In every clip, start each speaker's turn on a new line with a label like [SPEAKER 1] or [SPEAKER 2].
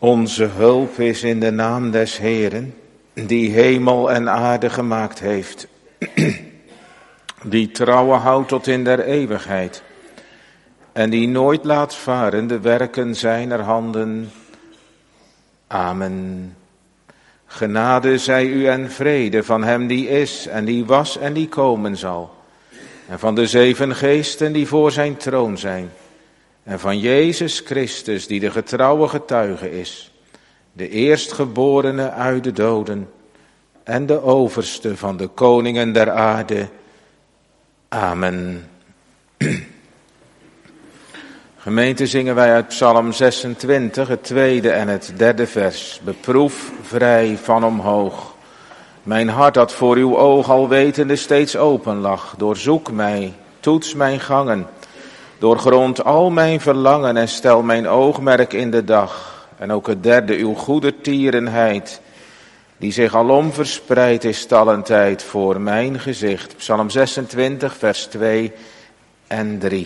[SPEAKER 1] Onze hulp is in de naam des Heeren, die hemel en aarde gemaakt heeft, die trouwe houdt tot in der eeuwigheid en die nooit laat varen de werken zijner handen. Amen. Genade zij u en vrede van hem die is en die was en die komen zal, en van de 7 geesten die voor zijn troon zijn, en van Jezus Christus die de getrouwe getuige is, de eerstgeborene uit de doden en de overste van de koningen der aarde. Amen. Gemeente, zingen wij uit Psalm 26, het 2e en het 3e vers. Beproef vrij van omhoog. Mijn hart dat voor uw oog al wetende steeds open lag. Doorzoek mij, toets mijn gangen. Doorgrond al mijn verlangen en stel mijn oogmerk in de dag. En ook het 3e, uw goede tierenheid, die zich alom verspreid is talentijd voor mijn gezicht. Psalm 26, vers 2 en 3.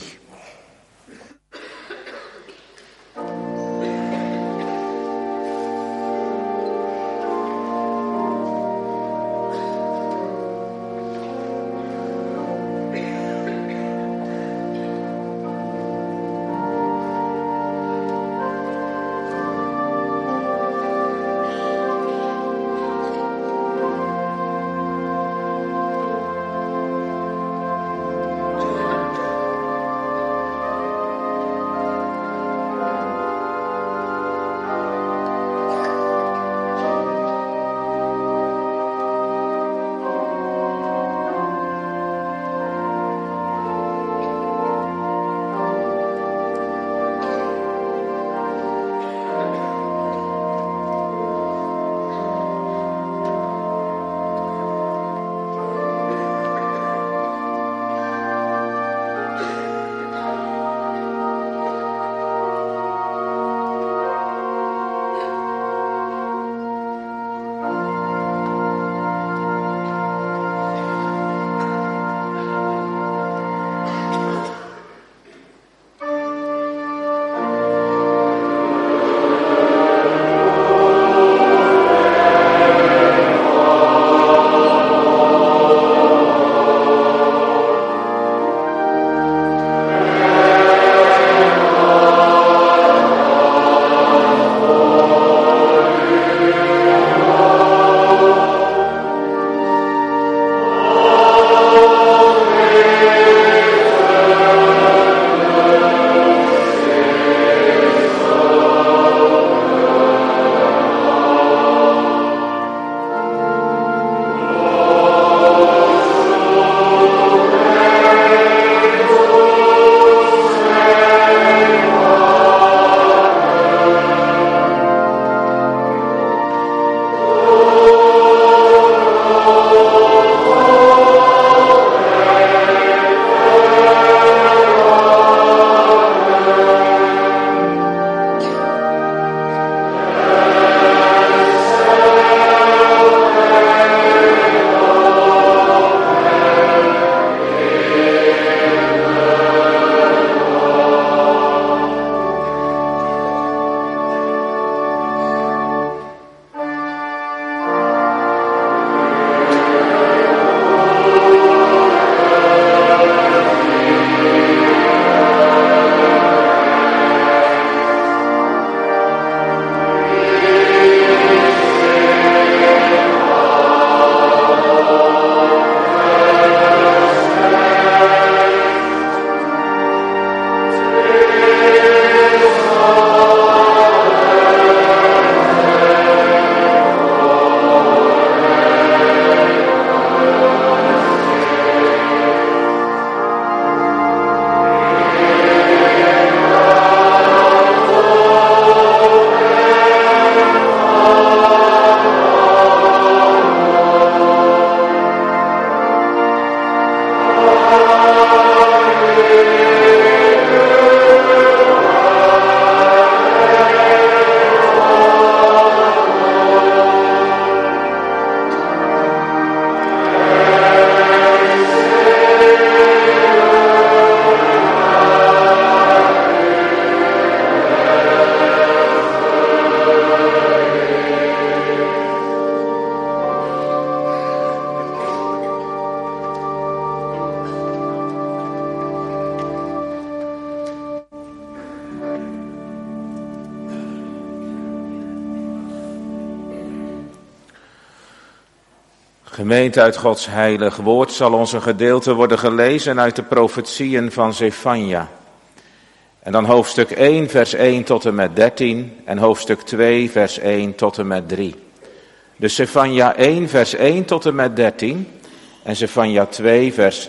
[SPEAKER 1] Gemeente, uit Gods heilig woord zal ons een gedeelte worden gelezen uit de profetieën van Zefanja. En dan hoofdstuk 1, vers 1 tot en met 13 en hoofdstuk 2, vers 1 tot en met 3. Dus Zefanja 1, vers 1 tot en met 13 en Zefanja 2,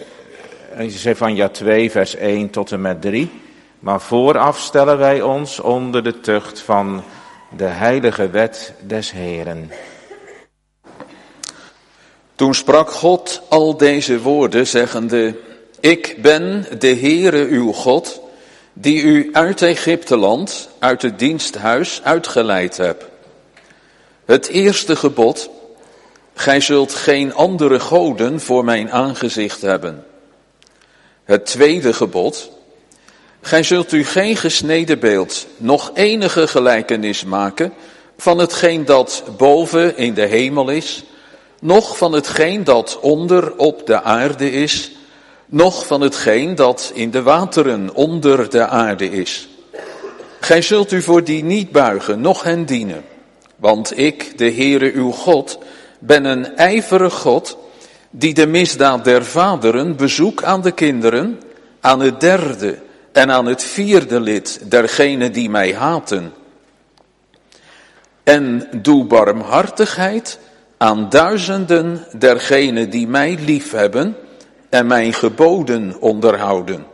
[SPEAKER 1] vers 1 tot en met 3. Maar vooraf stellen wij ons onder de tucht van de heilige wet des Heeren.
[SPEAKER 2] Toen sprak God al deze woorden, zeggende: Ik ben de Heere uw God, die u uit Egypteland, uit het diensthuis uitgeleid heb. Het eerste gebod: gij zult geen andere goden voor mijn aangezicht hebben. Het tweede gebod: gij zult u geen gesneden beeld, noch enige gelijkenis maken van hetgeen dat boven in de hemel is, noch van hetgeen dat onder op de aarde is, noch van hetgeen dat in de wateren onder de aarde is. Gij zult u voor die niet buigen, noch hen dienen. Want ik, de Heere uw God, ben een ijverig God, die de misdaad der vaderen bezoek aan de kinderen, aan het derde en aan het vierde lid dergenen die mij haten. En doe barmhartigheid aan duizenden dergenen die mij liefhebben en mijn geboden onderhouden.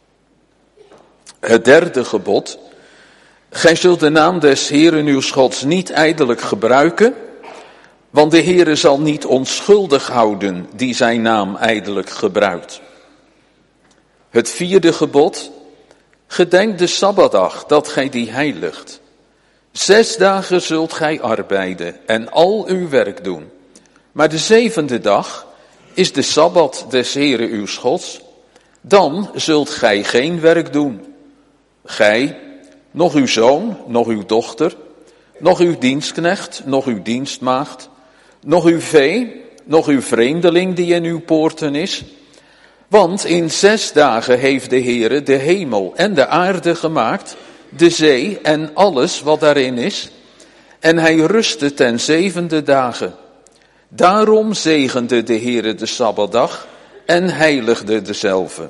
[SPEAKER 2] Het derde gebod: gij zult de naam des Heeren uw Gods niet ijdelijk gebruiken, want de Heere zal niet onschuldig houden die zijn naam ijdelijk gebruikt. Het vierde gebod: gedenk de Sabbatdag, dat gij die heiligt. 6 dagen zult gij arbeiden en al uw werk doen. Maar de 7e dag is de Sabbat des Heeren uw Gods. Dan zult gij geen werk doen. Gij, noch uw zoon, noch uw dochter, noch uw dienstknecht, noch uw dienstmaagd, noch uw vee, noch uw vreemdeling die in uw poorten is. Want in 6 dagen heeft de Heere de hemel en de aarde gemaakt, de zee en alles wat daarin is. En hij rustte ten 7e dagen. Daarom zegende de Heere de Sabbatdag en heiligde dezelve.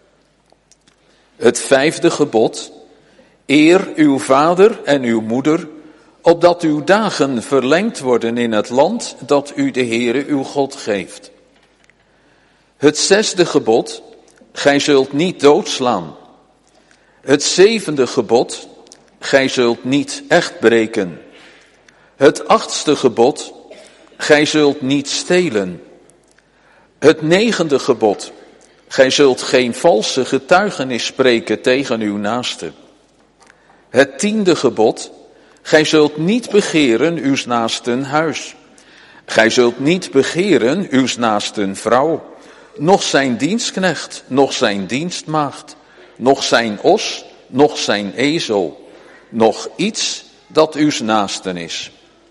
[SPEAKER 2] Het 5e gebod: eer uw vader en uw moeder, opdat uw dagen verlengd worden in het land dat u de Heere uw God geeft. Het 6e gebod: gij zult niet doodslaan. Het 7e gebod: gij zult niet echt breken. Het 8e gebod: gij zult niet stelen. Het 9e gebod: gij zult geen valse getuigenis spreken tegen uw naaste. Het 10e gebod: gij zult niet begeren uws naasten huis. Gij zult niet begeren uws naasten vrouw, noch zijn dienstknecht, noch zijn dienstmaagd, noch zijn os, noch zijn ezel, noch iets dat uws naasten is.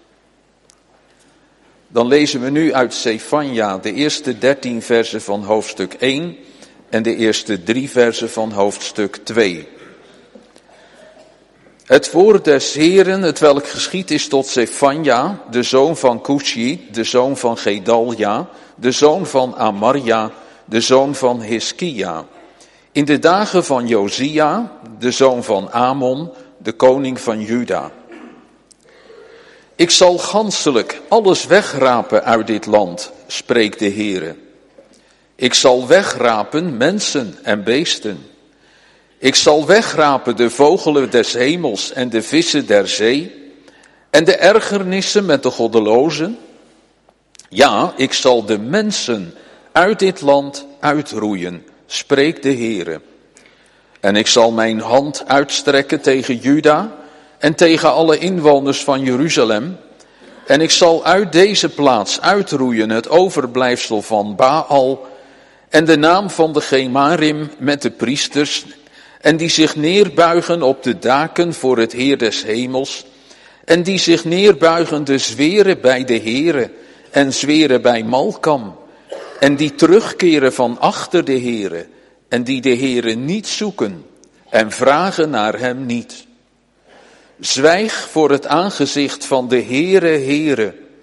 [SPEAKER 2] Dan lezen we nu uit Zefanja de eerste 13 versen van hoofdstuk 1 en de eerste 3 versen van hoofdstuk 2. Het woord des Heeren, hetwelk geschied is tot Zefanja, de zoon van Cushi, de zoon van Gedalja, de zoon van Amarja, de zoon van Hiskia. In de dagen van Josia, de zoon van Amon, de koning van Juda. Ik zal ganselijk alles wegrapen uit dit land, spreekt de Heere. Ik zal wegrapen mensen en beesten. Ik zal wegrapen de vogelen des hemels en de vissen der zee en de ergernissen met de goddelozen. Ja, ik zal de mensen uit dit land uitroeien, spreekt de Heere. En ik zal mijn hand uitstrekken tegen Juda en tegen alle inwoners van Jeruzalem. En ik zal uit deze plaats uitroeien het overblijfsel van Baal en de naam van de Gemarim met de priesters, en die zich neerbuigen op de daken voor het Heer des hemels, en die zich neerbuigende zweren bij de Heere en zweren bij Malkam, en die terugkeren van achter de Heere, en die de Heere niet zoeken en vragen naar hem niet. Zwijg voor het aangezicht van de Heere, Heere,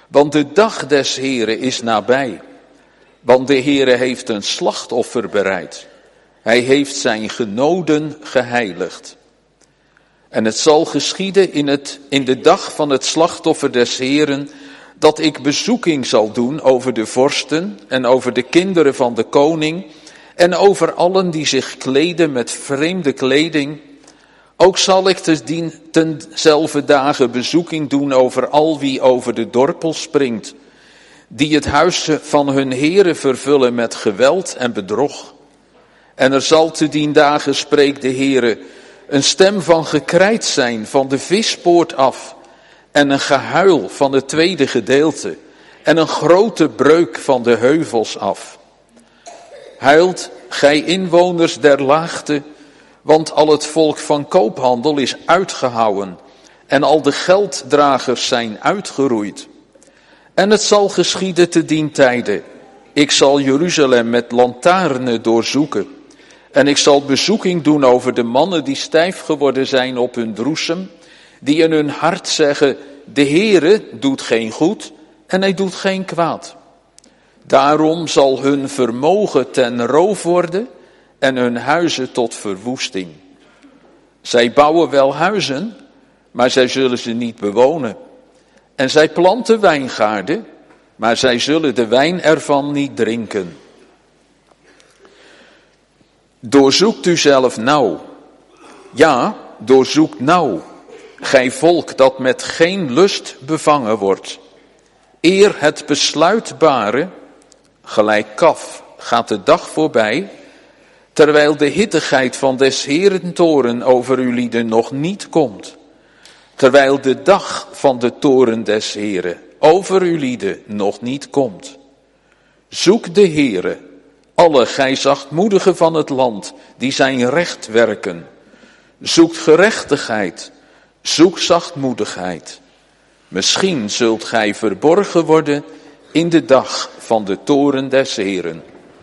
[SPEAKER 2] Want de dag des Heren is nabij. Want de Heere heeft een slachtoffer bereid. Hij heeft zijn genoden geheiligd. En het zal geschieden in de dag van het slachtoffer des Heeren, dat ik bezoeking zal doen over de vorsten en over de kinderen van de koning en over allen die zich kleden met vreemde kleding. Ook zal ik tenzelfde dagen bezoeking doen over al wie over de dorpel springt, die het huis van hun Heere vervullen met geweld en bedrog. En er zal te dien dagen, spreekt de Heere, een stem van gekrijt zijn van de vispoort af, en een gehuil van het tweede gedeelte, en een grote breuk van de heuvels af. Huilt, gij inwoners der laagte, want al het volk van koophandel is uitgehouwen, en al de gelddragers zijn uitgeroeid. En het zal geschieden te dien tijde, ik zal Jeruzalem met lantaarnen doorzoeken, en ik zal bezoeking doen over de mannen die stijf geworden zijn op hun droesem, die in hun hart zeggen, de Heere doet geen goed en hij doet geen kwaad. Daarom zal hun vermogen ten roof worden en hun huizen tot verwoesting. Zij bouwen wel huizen, maar zij zullen ze niet bewonen. En zij planten wijngaarden, maar zij zullen de wijn ervan niet drinken. Doorzoekt u zelf nauw. Ja, doorzoekt nauw. Gij volk dat met geen lust bevangen wordt. Eer het besluitbare, gelijk kaf, gaat de dag voorbij, terwijl de hittigheid van des Heeren toren over uw lieden nog niet komt. Terwijl de dag van de toren des Heeren over uw lieden nog niet komt. Zoek de Heere, alle gij zachtmoedigen van het land, die zijn recht werken. Zoekt gerechtigheid, zoek zachtmoedigheid. Misschien zult gij verborgen worden in de dag van de toren des Heeren.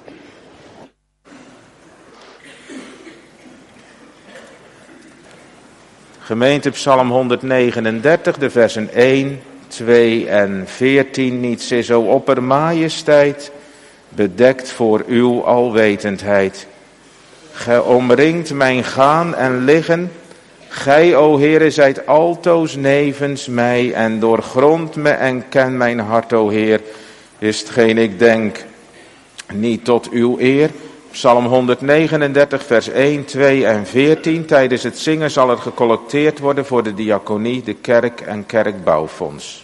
[SPEAKER 1] Gemeente Psalm 139, de versen 1, 2 en 14. Niets is zo oppermajesteit, bedekt voor uw alwetendheid. Gij omringt mijn gaan en liggen. Gij, o Heere, zijt altoos nevens mij en doorgrond me en ken mijn hart, o Heer, is hetgeen ik denk, niet tot uw eer. Psalm 139, vers 1, 2 en 14. Tijdens het zingen zal er gecollecteerd worden voor de diaconie, de kerk en kerkbouwfonds.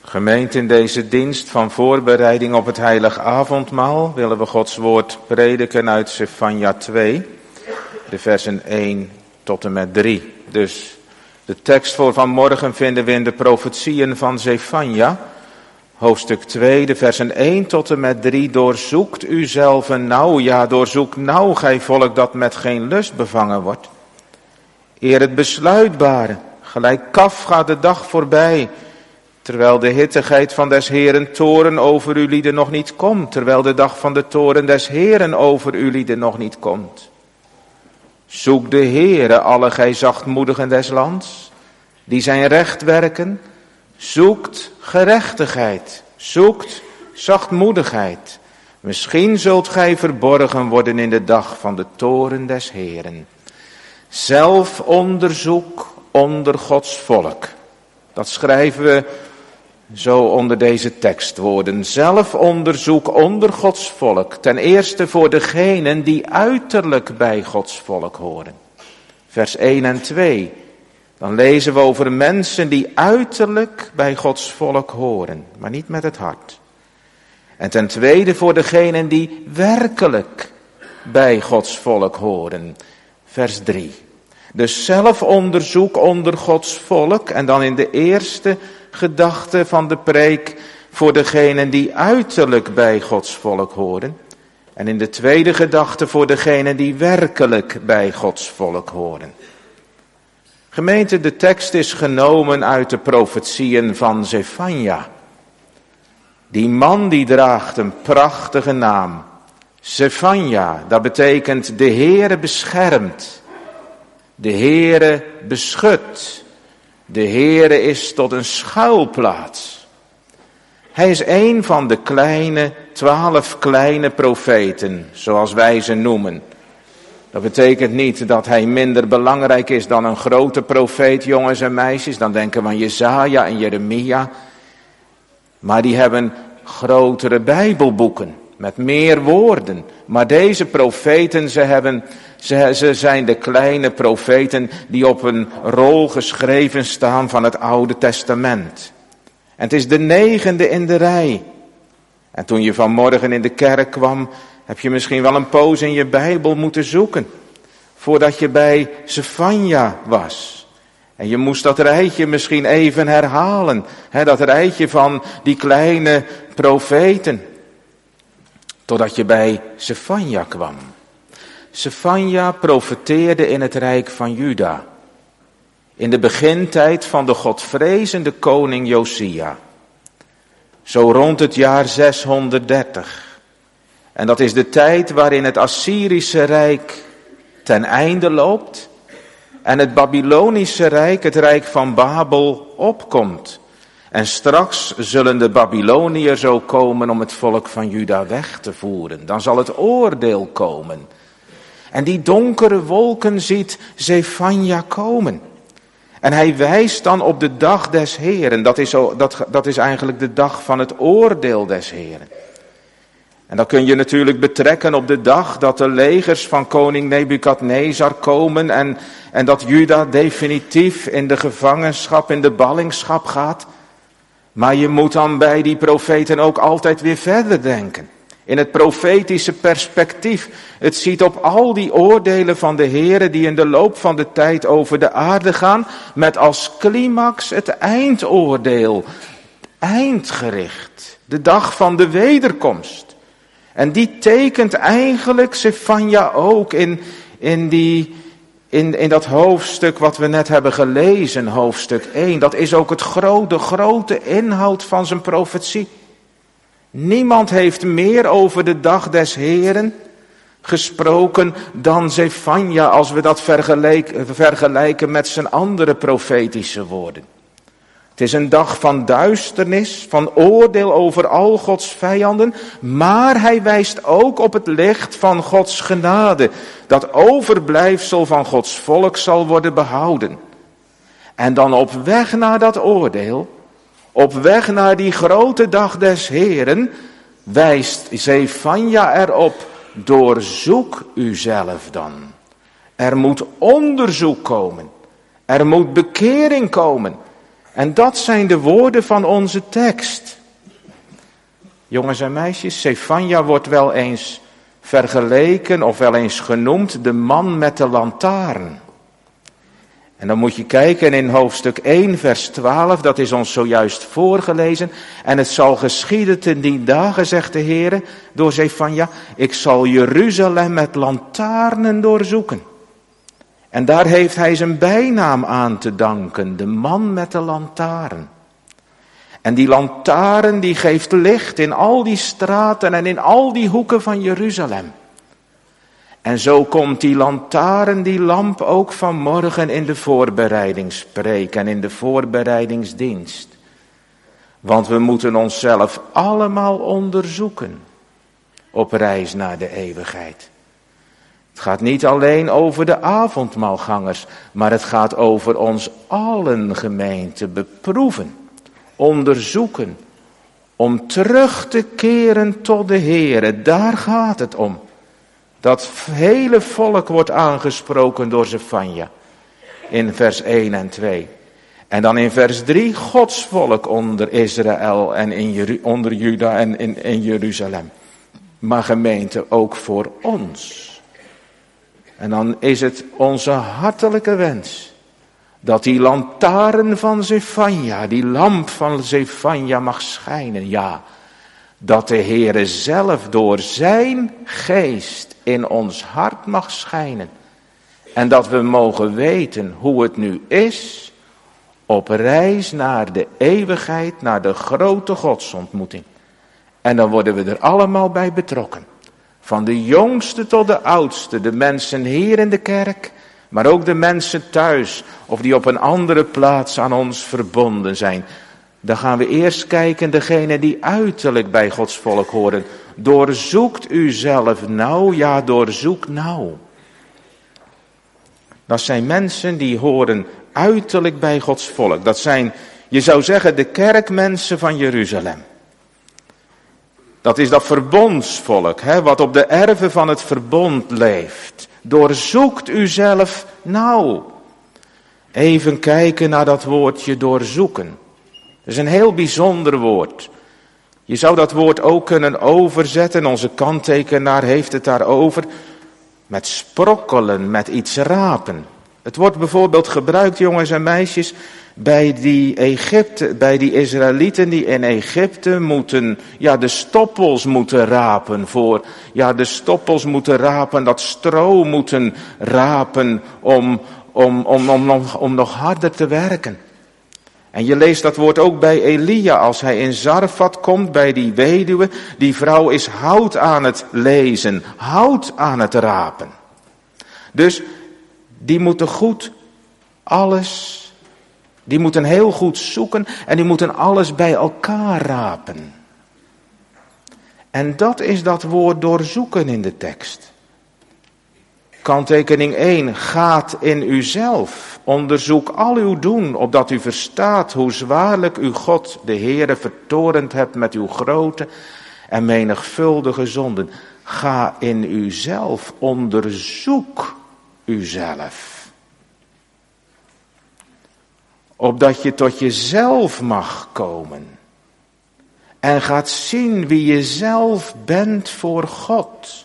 [SPEAKER 1] Gemeente, in deze dienst van voorbereiding op het heilig avondmaal willen we Gods woord prediken uit Zefanja 2, de versen 1 tot en met 3. Dus de tekst voor vanmorgen vinden we in de profetieën van Zefanja, hoofdstuk 2, de versen 1 tot en met 3. Doorzoekt uzelf nauw, ja, doorzoek nauw, gij volk dat met geen lust bevangen wordt. Eer het besluitbare, gelijk kaf gaat de dag voorbij, terwijl de hittigheid van des Heeren toren over u lieden nog niet komt, terwijl de dag van de toren des Heeren over u lieden nog niet komt. Zoek de Heere, alle gij zachtmoedigen des lands, die zijn recht werken, zoekt gerechtigheid, zoekt zachtmoedigheid. Misschien zult gij verborgen worden in de dag van de toren des Heeren. Zelfonderzoek onder Gods volk. Dat schrijven we zo onder deze tekstwoorden. Zelfonderzoek onder Gods volk. Ten eerste voor degenen die uiterlijk bij Gods volk horen. Vers 1 en 2. Dan lezen we over mensen die uiterlijk bij Gods volk horen, maar niet met het hart. En ten tweede voor degenen die werkelijk bij Gods volk horen. Vers 3. Dus zelfonderzoek onder Gods volk. En dan in de eerste gedachte van de preek voor degenen die uiterlijk bij Gods volk horen. En in de tweede gedachte voor degenen die werkelijk bij Gods volk horen. Gemeente, de tekst is genomen uit de profetieën van Zefanja. Die man die draagt een prachtige naam. Zefanja, dat betekent de Heere beschermt. De Heere beschut. De Heere is tot een schuilplaats. Hij is een van de 12 kleine profeten, zoals wij ze noemen. Dat betekent niet dat hij minder belangrijk is dan een grote profeet, jongens en meisjes. Dan denken we aan Jesaja en Jeremia. Maar die hebben grotere Bijbelboeken met meer woorden. Maar deze profeten, ze zijn de kleine profeten die op een rol geschreven staan van het Oude Testament. En het is de 9e in de rij. En toen je vanmorgen in de kerk kwam, heb je misschien wel een poos in je Bijbel moeten zoeken. Voordat je bij Zefanja was. En je moest dat rijtje misschien even herhalen. Dat rijtje van die kleine profeten. Totdat je bij Zefanja kwam. Zefanja profeteerde in het rijk van Juda. In de begintijd van de godvrezende koning Josia. Zo rond het jaar 630. En dat is de tijd waarin het Assyrische Rijk ten einde loopt. En het Babylonische Rijk, het Rijk van Babel, opkomt. En straks zullen de Babyloniërs ook komen om het volk van Juda weg te voeren. Dan zal het oordeel komen. En die donkere wolken ziet Zefanja komen. En hij wijst dan op de dag des Heeren. Dat is eigenlijk de dag van het oordeel des Heeren. En dat kun je natuurlijk betrekken op de dag dat de legers van koning Nebukadnezar komen en dat Juda definitief in de gevangenschap, in de ballingschap gaat. Maar je moet dan bij die profeten ook altijd weer verder denken. In het profetische perspectief. Het ziet op al die oordelen van de Heere die in de loop van de tijd over de aarde gaan. Met als climax het eindoordeel. Eindgericht. De dag van de wederkomst. En die tekent eigenlijk Zefanja ook in dat hoofdstuk wat we net hebben gelezen, hoofdstuk 1. Dat is ook de grote inhoud van zijn profetie. Niemand heeft meer over de dag des Heeren gesproken dan Zefanja als we dat vergelijken met zijn andere profetische woorden. Het is een dag van duisternis, van oordeel over al Gods vijanden, maar hij wijst ook op het licht van Gods genade, dat overblijfsel van Gods volk zal worden behouden. En dan op weg naar dat oordeel, op weg naar die grote dag des Heeren, wijst Zefanja erop, doorzoek uzelf dan. Er moet onderzoek komen, er moet bekering komen. En dat zijn de woorden van onze tekst. Jongens en meisjes, Zefanja wordt wel eens vergeleken of wel eens genoemd de man met de lantaarn. En dan moet je kijken in hoofdstuk 1 vers 12, dat is ons zojuist voorgelezen. En het zal geschieden ten die dagen, zegt de Heer door Zefanja, ik zal Jeruzalem met lantaarnen doorzoeken. En daar heeft hij zijn bijnaam aan te danken, de man met de lantaarn. En die lantaarn die geeft licht in al die straten en in al die hoeken van Jeruzalem. En zo komt die lantaarn, die lamp ook vanmorgen in de voorbereidingspreek en in de voorbereidingsdienst. Want we moeten onszelf allemaal onderzoeken op reis naar de eeuwigheid. Het gaat niet alleen over de avondmaalgangers, maar het gaat over ons allen, gemeente, beproeven, onderzoeken, om terug te keren tot de Heere. Daar gaat het om. Dat hele volk wordt aangesproken door Zefanja in vers 1 en 2. En dan in vers 3 Gods volk onder Israël en onder Juda en in Jeruzalem. Maar gemeente ook voor ons. En dan is het onze hartelijke wens dat die lantaarn van Zefanja, die lamp van Zefanja mag schijnen. Ja, dat de Heere zelf door zijn geest in ons hart mag schijnen. En dat we mogen weten hoe het nu is op reis naar de eeuwigheid, naar de grote godsontmoeting. En dan worden we er allemaal bij betrokken. Van de jongste tot de oudste, de mensen hier in de kerk, maar ook de mensen thuis of die op een andere plaats aan ons verbonden zijn. Dan gaan we eerst kijken, degene die uiterlijk bij Gods volk horen. Doorzoekt u zelf nauw, ja, doorzoek nauw. Dat zijn mensen die horen uiterlijk bij Gods volk. Dat zijn, je zou zeggen, de kerkmensen van Jeruzalem. Dat is dat verbondsvolk, wat op de erven van het verbond leeft. Doorzoekt u zelf nauw. Even kijken naar dat woordje doorzoeken. Dat is een heel bijzonder woord. Je zou dat woord ook kunnen overzetten, onze kanttekenaar heeft het daarover, met sprokkelen, met iets rapen. Het wordt bijvoorbeeld gebruikt, jongens en meisjes, bij die Israëlieten die in Egypte moeten, de stoppels moeten rapen de stoppels moeten rapen, dat stro moeten rapen om nog harder te werken. En je leest dat woord ook bij Elia, als hij in Zarfat komt, bij die weduwe. Die vrouw is hout aan het lezen, hout aan het rapen. Dus die moeten die moeten heel goed zoeken en die moeten alles bij elkaar rapen. En dat is dat woord doorzoeken in de tekst. Kanttekening 1, gaat in uzelf, onderzoek al uw doen, opdat u verstaat hoe zwaarlijk u God, de Heere, vertorend hebt met uw grote en menigvuldige zonden. Ga in uzelf, onderzoek uzelf. Opdat je tot jezelf mag komen. En gaat zien wie je zelf bent voor God.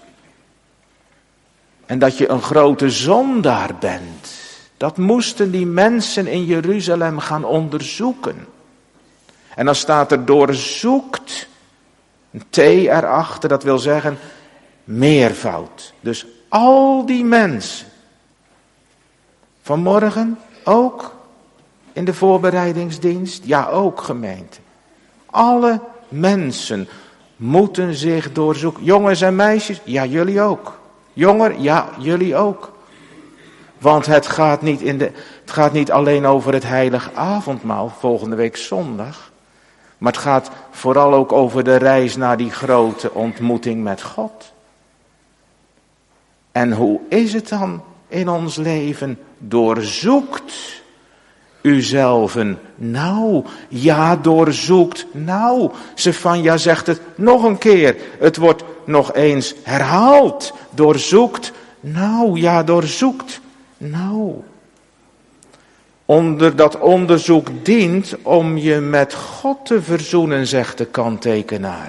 [SPEAKER 1] En dat je een grote zondaar bent. Dat moesten die mensen in Jeruzalem gaan onderzoeken. En dan staat er doorzoekt, een T erachter, dat wil zeggen meervoud. Dus al die mensen, vanmorgen ook in de voorbereidingsdienst, ja ook gemeente. Alle mensen moeten zich doorzoeken. Jongens en meisjes, ja jullie ook. Jonger, ja jullie ook. Want het gaat niet alleen over het heilige avondmaal, volgende week zondag. Maar het gaat vooral ook over de reis naar die grote ontmoeting met God. En hoe is het dan in ons leven? Doorzoekt uzelven nauw. Ja, doorzoekt nauw. Zefanja zegt het nog een keer. Het wordt nog eens herhaald. Doorzoekt nauw. Ja, doorzoekt nauw. Dat onderzoek dient om je met God te verzoenen, zegt de kanttekenaar.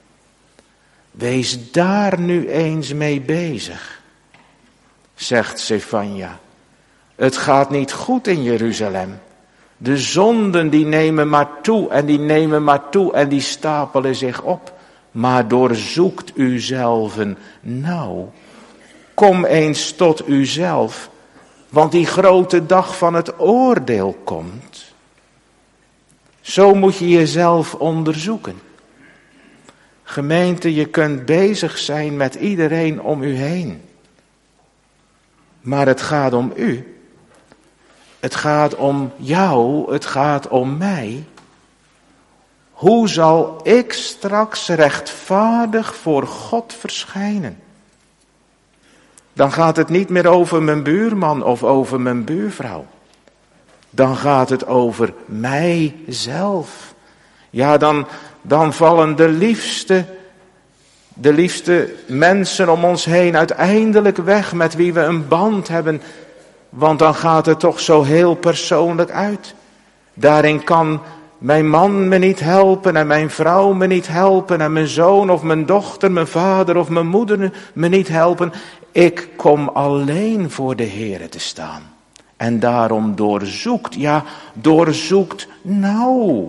[SPEAKER 1] Wees daar nu eens mee bezig, zegt Zefanja. Het gaat niet goed in Jeruzalem. De zonden die nemen maar toe en die nemen maar toe en die stapelen zich op. Maar doorzoekt uzelven nou. Kom eens tot uzelf, want die grote dag van het oordeel komt. Zo moet je jezelf onderzoeken. Gemeente, je kunt bezig zijn met iedereen om u heen. Maar het gaat om u. Het gaat om jou, het gaat om mij. Hoe zal ik straks rechtvaardig voor God verschijnen? Dan gaat het niet meer over mijn buurman of over mijn buurvrouw. Dan gaat het over mijzelf. Ja, dan vallen de liefste mensen om ons heen uiteindelijk weg met wie we een band hebben. Want dan gaat het toch zo heel persoonlijk uit. Daarin kan mijn man me niet helpen en mijn vrouw me niet helpen en mijn zoon of mijn dochter, mijn vader of mijn moeder me niet helpen. Ik kom alleen voor de Heere te staan. En daarom doorzoekt nou.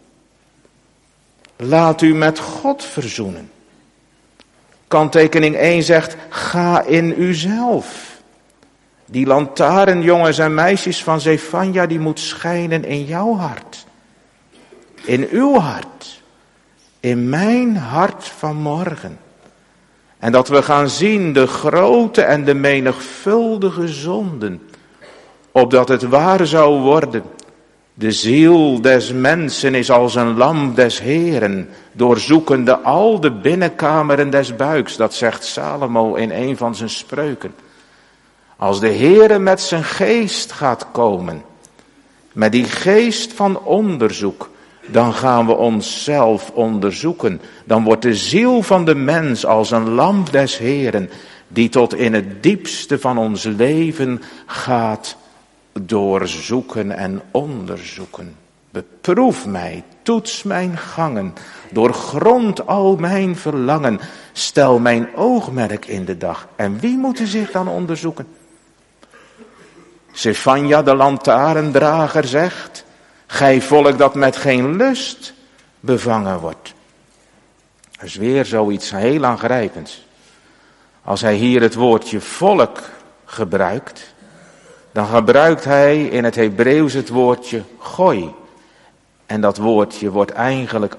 [SPEAKER 1] Laat u met God verzoenen. Kanttekening 1 zegt, ga in uzelf. Die lantaarn, jongens en meisjes van Zefanja, die moet schijnen in jouw hart. In uw hart. In mijn hart vanmorgen. En dat we gaan zien de grote en de menigvuldige zonden. Opdat het waar zou worden. De ziel des mensen is als een lam des Heeren, doorzoekende al de binnenkameren des buiks. Dat zegt Salomo in een van zijn spreuken. Als de Heere met zijn geest gaat komen, met die geest van onderzoek, dan gaan we onszelf onderzoeken. Dan wordt de ziel van de mens als een lam des Heeren, die tot in het diepste van ons leven gaat doorzoeken en onderzoeken. Beproef mij, toets mijn gangen, doorgrond al mijn verlangen, stel mijn oogmerk in de dag. En wie moeten zich dan onderzoeken? Zefanja, de lantaarndrager, zegt, gij volk dat met geen lust bevangen wordt. Dat is weer zoiets heel aangrijpends. Als hij hier het woordje volk gebruikt, dan gebruikt hij in het Hebreeuws het woordje gooi. En dat woordje wordt eigenlijk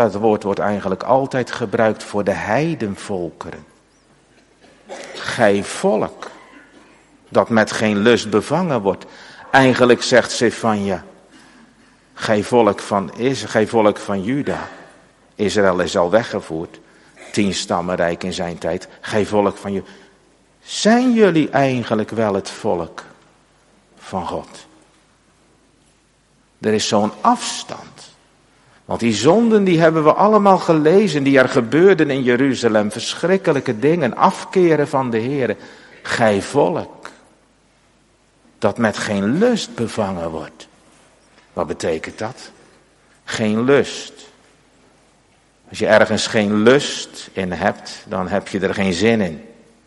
[SPEAKER 1] altijd gebruikt voor de heidenvolkeren. Gij volk dat met geen lust bevangen wordt. Eigenlijk zegt Zefanja, gij volk van Juda. Israël is al weggevoerd. 10 stammenrijk in zijn tijd. Gij volk van Juda. Zijn jullie eigenlijk wel het volk van God? Er is zo'n afstand. Want die zonden die hebben we allemaal gelezen, die er gebeurden in Jeruzalem. Verschrikkelijke dingen, afkeren van de Heere. Gij volk dat met geen lust bevangen wordt. Wat betekent dat? Geen lust. Als je ergens geen lust in hebt, dan heb je er geen zin in.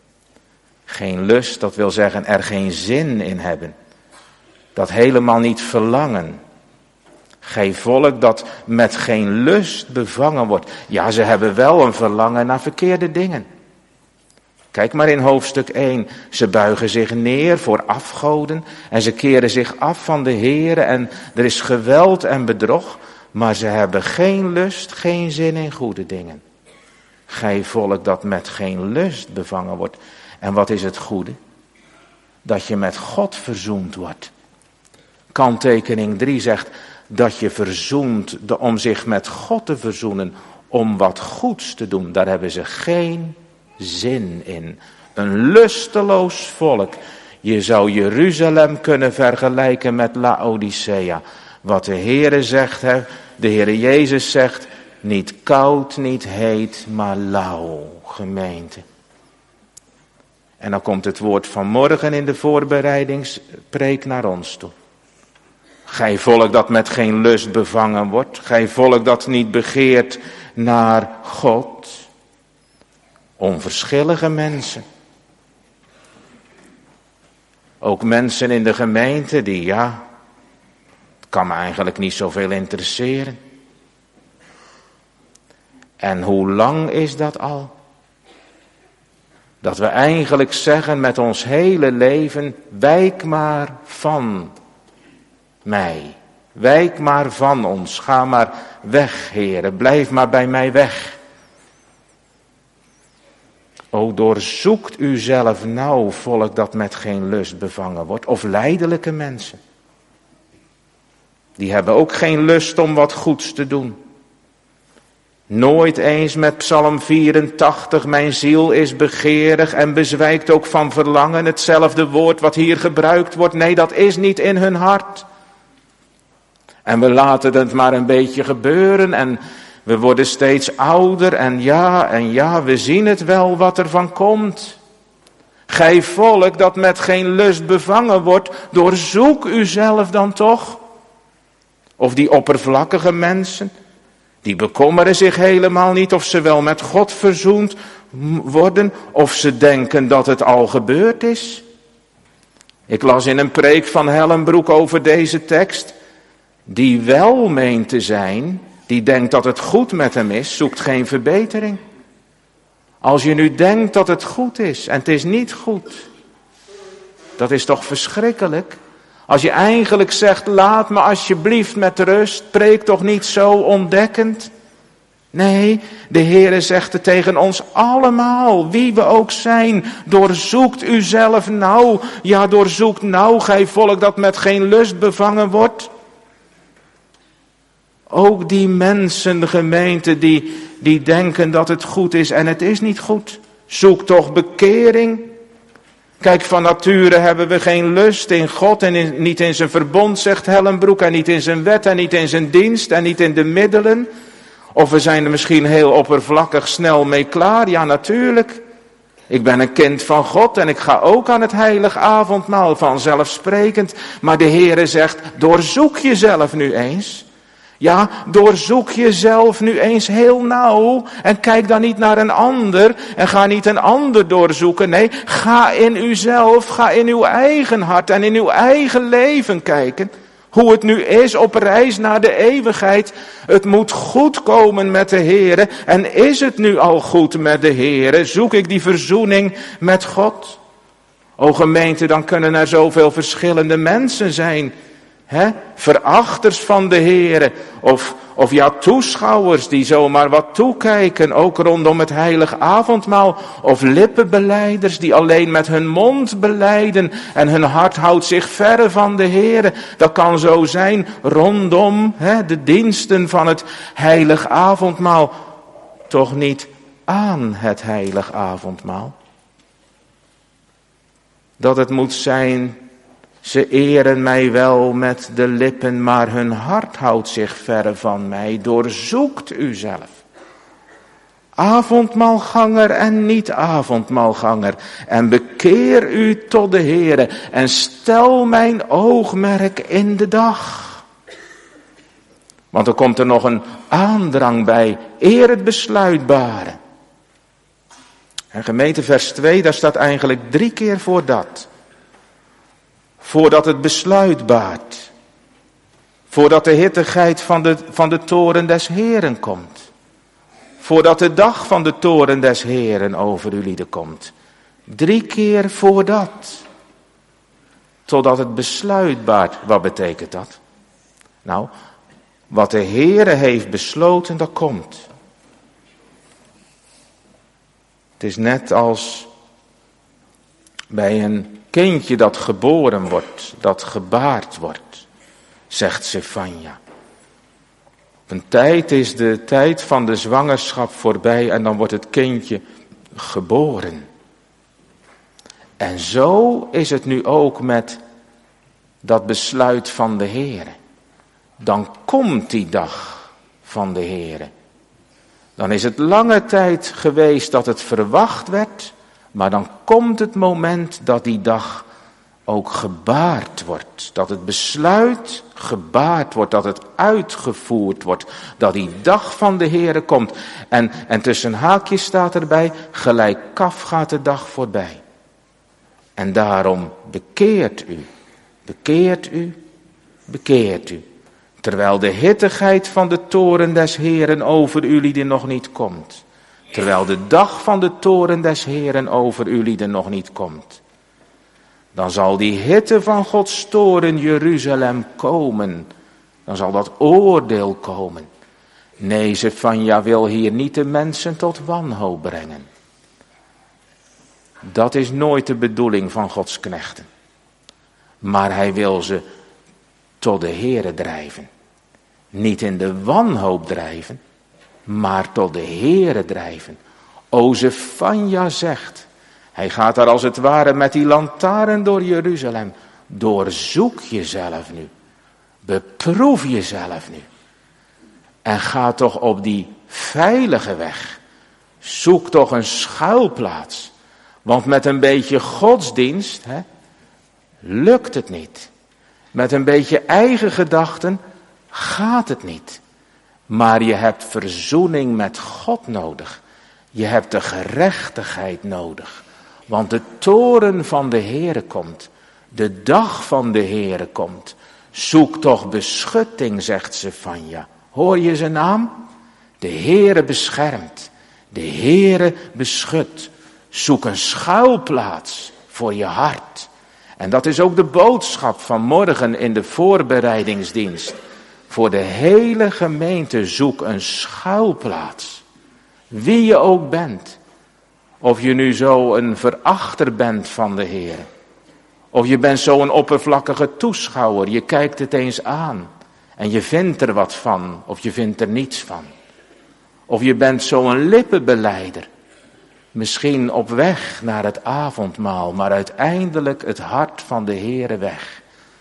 [SPEAKER 1] Geen lust, dat wil zeggen er geen zin in hebben. Dat helemaal niet verlangen. Gij volk dat met geen lust bevangen wordt. Ja, ze hebben wel een verlangen naar verkeerde dingen. Kijk maar in hoofdstuk 1. Ze buigen zich neer voor afgoden en ze keren zich af van de Heere en er is geweld en bedrog. Maar ze hebben geen lust, geen zin in goede dingen. Gij volk dat met geen lust bevangen wordt. En wat is het goede? Dat je met God verzoend wordt. Kanttekening 3 zegt dat je verzoent om zich met God te verzoenen, om wat goeds te doen. Daar hebben ze geen zin in. Een lusteloos volk. Je zou Jeruzalem kunnen vergelijken met Laodicea. Wat de Heere zegt, de Heere Jezus zegt, niet koud, niet heet, maar lauw, gemeente. En dan komt het woord van morgen in de voorbereidingspreek naar ons toe. Gij volk dat met geen lust bevangen wordt. Gij volk dat niet begeert naar God. Onverschillige mensen. Ook mensen in de gemeente die, het kan me eigenlijk niet zoveel interesseren. En hoe lang is dat al? Dat we eigenlijk zeggen met ons hele leven, wijk maar van mij. Wijk maar van ons. Ga maar weg, Heere. Blijf maar bij mij weg. O, doorzoekt u zelf nauw, volk dat met geen lust bevangen wordt. Of lijdelijke mensen. Die hebben ook geen lust om wat goeds te doen. Nooit eens met Psalm 84, mijn ziel is begeerig en bezwijkt ook van verlangen. Hetzelfde woord wat hier gebruikt wordt. Nee, dat is niet in hun hart. En we laten het maar een beetje gebeuren en we worden steeds ouder en ja, we zien het wel wat er van komt. Gij volk dat met geen lust bevangen wordt, doorzoek uzelf dan toch. Of die oppervlakkige mensen, die bekommeren zich helemaal niet of ze wel met God verzoend worden, of ze denken dat het al gebeurd is. Ik las in een preek van Hellenbroek over deze tekst. Die wel meent te zijn, die denkt dat het goed met hem is, zoekt geen verbetering. Als je nu denkt dat het goed is en het is niet goed, dat is toch verschrikkelijk? Als je eigenlijk zegt, laat me alsjeblieft met rust, preek toch niet zo ontdekkend? Nee, de Heere zegt het tegen ons allemaal, wie we ook zijn, doorzoekt uzelf nauw. Ja, doorzoekt nauw, gij volk dat met geen lust bevangen wordt. Ook die mensen, gemeente, die denken dat het goed is en het is niet goed. Zoek toch bekering. Kijk, van nature hebben we geen lust in God en niet in zijn verbond, zegt Hellenbroek, en niet in zijn wet en niet in zijn dienst en niet in de middelen. Of we zijn er misschien heel oppervlakkig snel mee klaar. Ja, natuurlijk. Ik ben een kind van God en ik ga ook aan het heilig avondmaal, vanzelfsprekend. Maar de Heere zegt, doorzoek jezelf nu eens. Ja, doorzoek jezelf nu eens heel nauw en kijk dan niet naar een ander en ga niet een ander doorzoeken. Nee, ga in uzelf, ga in uw eigen hart en in uw eigen leven kijken. Hoe het nu is op reis naar de eeuwigheid. Het moet goed komen met de Heere. En is het nu al goed met de Heere? Zoek ik die verzoening met God? O gemeente, dan kunnen er zoveel verschillende mensen zijn. Verachters van de Heere. Of toeschouwers die zomaar wat toekijken. Ook rondom het heilig avondmaal. Of lippenbelijders die alleen met hun mond belijden. En hun hart houdt zich verre van de Heere. Dat kan zo zijn rondom de diensten van het heilig avondmaal. Toch niet aan het heilig avondmaal. Dat het moet zijn, ze eren mij wel met de lippen, maar hun hart houdt zich verre van mij. Doorzoekt uzelf. Avondmaalganger en niet avondmaalganger. En bekeer u tot de Heere. En stel mijn oogmerk in de dag. Want er komt er nog een aandrang bij. Eer het besluitbare. En gemeente vers 2, daar staat eigenlijk 3 keer voor dat. Voordat het besluit baart. Voordat de hittigheid van de toren des Heeren komt. Voordat de dag van de toren des Heeren over uw lieden komt. 3 keer voordat. Totdat het besluit baart. Wat betekent dat? Nou, wat de Heere heeft besloten, dat komt. Het is net als bij een kindje dat geboren wordt, dat gebaard wordt, zegt Zefanja. Op een tijd is de tijd van de zwangerschap voorbij en dan wordt het kindje geboren. En zo is het nu ook met dat besluit van de Heere. Dan komt die dag van de Heere. Dan is het lange tijd geweest dat het verwacht werd, maar dan komt het moment dat die dag ook gebaard wordt. Dat het besluit gebaard wordt, dat het uitgevoerd wordt. Dat die dag van de Heere komt. En tussen haakjes staat erbij, gelijk kaf gaat de dag voorbij. En daarom bekeert u, bekeert u, bekeert u. Terwijl de hittigheid van de toorn des Heeren over ulieden nog niet komt. Terwijl de dag van de toorn des Heeren over ulieden nog niet komt. Dan zal die hitte van Gods toorn Jeruzalem komen. Dan zal dat oordeel komen. Nee, Zefanja wil hier niet de mensen tot wanhoop brengen. Dat is nooit de bedoeling van Gods knechten. Maar hij wil ze tot de Heere drijven. Niet in de wanhoop drijven, maar tot de Heere drijven. O, Zefanja zegt, hij gaat daar als het ware met die lantaarn door Jeruzalem. Doorzoek jezelf nu. Beproef jezelf nu. En ga toch op die veilige weg. Zoek toch een schuilplaats. Want met een beetje godsdienst lukt het niet. Met een beetje eigen gedachten gaat het niet. Maar je hebt verzoening met God nodig. Je hebt de gerechtigheid nodig. Want de toorn van de Heere komt. De dag van de Heere komt. Zoek toch beschutting, zegt Zefanja. Hoor je zijn naam? De Heere beschermt. De Heere beschut. Zoek een schuilplaats voor je hart. En dat is ook de boodschap van morgen in de voorbereidingsdienst. Voor de hele gemeente zoek een schuilplaats. Wie je ook bent. Of je nu zo een verachter bent van de Heer. Of je bent zo'n oppervlakkige toeschouwer. Je kijkt het eens aan. En je vindt er wat van. Of je vindt er niets van. Of je bent zo'n lippenbeleider. Misschien op weg naar het avondmaal. Maar uiteindelijk het hart van de Heere weg.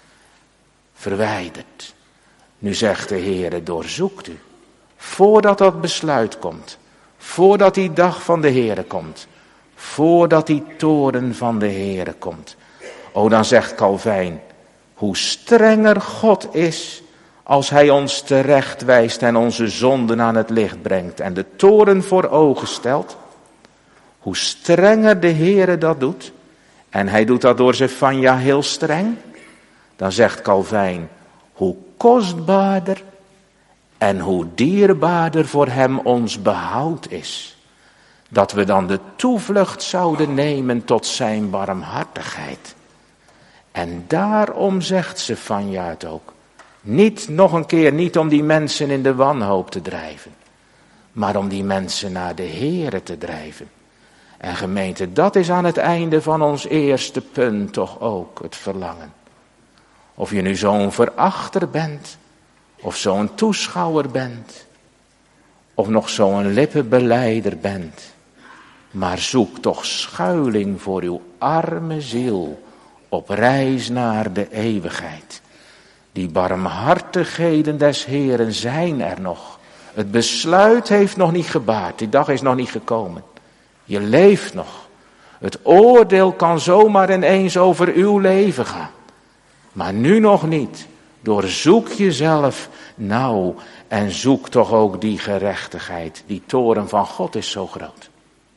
[SPEAKER 1] Verwijderd. Nu zegt de Heere, doorzoekt u. Voordat dat besluit komt. Voordat die dag van de Heere komt. Voordat die toorn van de Heere komt. O, dan zegt Calvijn, hoe strenger God is als hij ons terecht wijst en onze zonden aan het licht brengt en de toorn voor ogen stelt. Hoe strenger de Heere dat doet, en hij doet dat door Zefanja heel streng, dan zegt Calvijn, hoe kostbaarder en hoe dierbaarder voor hem ons behoud is. Dat we dan de toevlucht zouden nemen tot zijn barmhartigheid. En daarom zegt Zefanja het ook. Niet nog een keer, niet om die mensen in de wanhoop te drijven. Maar om die mensen naar de Heere te drijven. En gemeente, dat is aan het einde van ons eerste punt toch ook het verlangen. Of je nu zo'n verachter bent. Of zo'n toeschouwer bent. Of nog zo'n lippenbeleider bent. Maar zoek toch schuiling voor uw arme ziel op reis naar de eeuwigheid. Die barmhartigheden des Heeren zijn er nog. Het besluit heeft nog niet gebaard, die dag is nog niet gekomen. Je leeft nog. Het oordeel kan zomaar ineens over uw leven gaan. Maar nu nog niet. Doorzoek jezelf nauw en zoek toch ook die gerechtigheid. Die toorn van God is zo groot.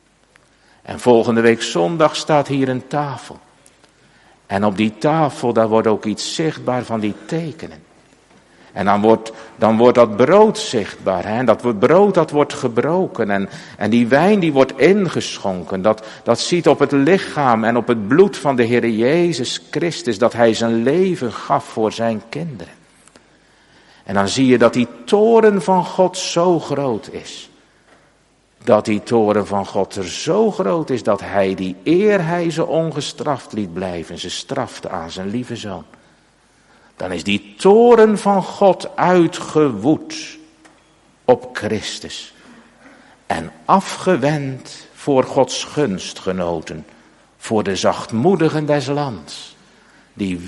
[SPEAKER 1] En volgende week zondag staat hier een tafel. En op die tafel, daar wordt ook iets zichtbaar van die tekenen. En dan wordt dat brood zichtbaar. Hè? En dat brood dat wordt gebroken. En die wijn die wordt ingeschonken. Dat ziet op het lichaam en op het bloed van de Heer Jezus Christus. Dat hij zijn leven gaf voor zijn kinderen. En dan zie je dat die toorn van God zo groot is. Dat die toorn van God er zo groot is dat hij die eer hij ze ongestraft liet blijven. Ze strafte aan zijn lieve zoon. Dan is die toorn van God uitgewoed op Christus. En afgewend voor Gods gunstgenoten. Voor de zachtmoedigen des lands. Die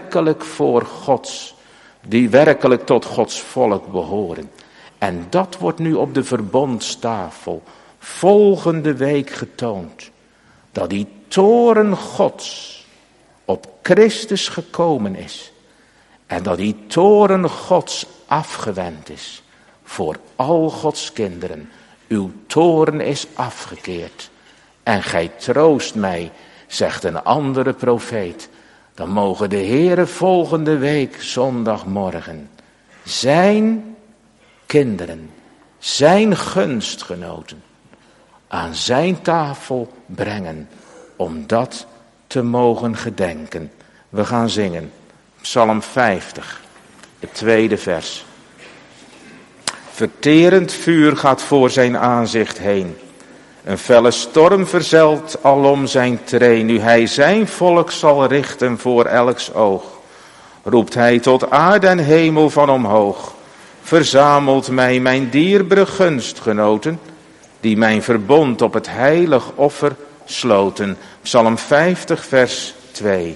[SPEAKER 1] werkelijk tot Gods volk behoren. En dat wordt nu op de verbondstafel volgende week getoond. Dat die toorn Gods op Christus gekomen is. En dat die toorn Gods afgewend is voor al Gods kinderen. Uw toorn is afgekeerd. En gij troost mij, zegt een andere profeet. Dan mogen de Heere volgende week zondagmorgen zijn kinderen, zijn gunstgenoten aan zijn tafel brengen om dat te mogen gedenken. We gaan zingen. Psalm 50, het tweede vers. Verterend vuur gaat voor zijn aanzicht heen. Een felle storm verzelt alom zijn tree. Nu hij zijn volk zal richten voor elks oog. Roept hij tot aarde en hemel van omhoog. Verzamelt mij mijn dierbare gunstgenoten, die mijn verbond op het heilig offer sloten. Psalm 50 vers 2.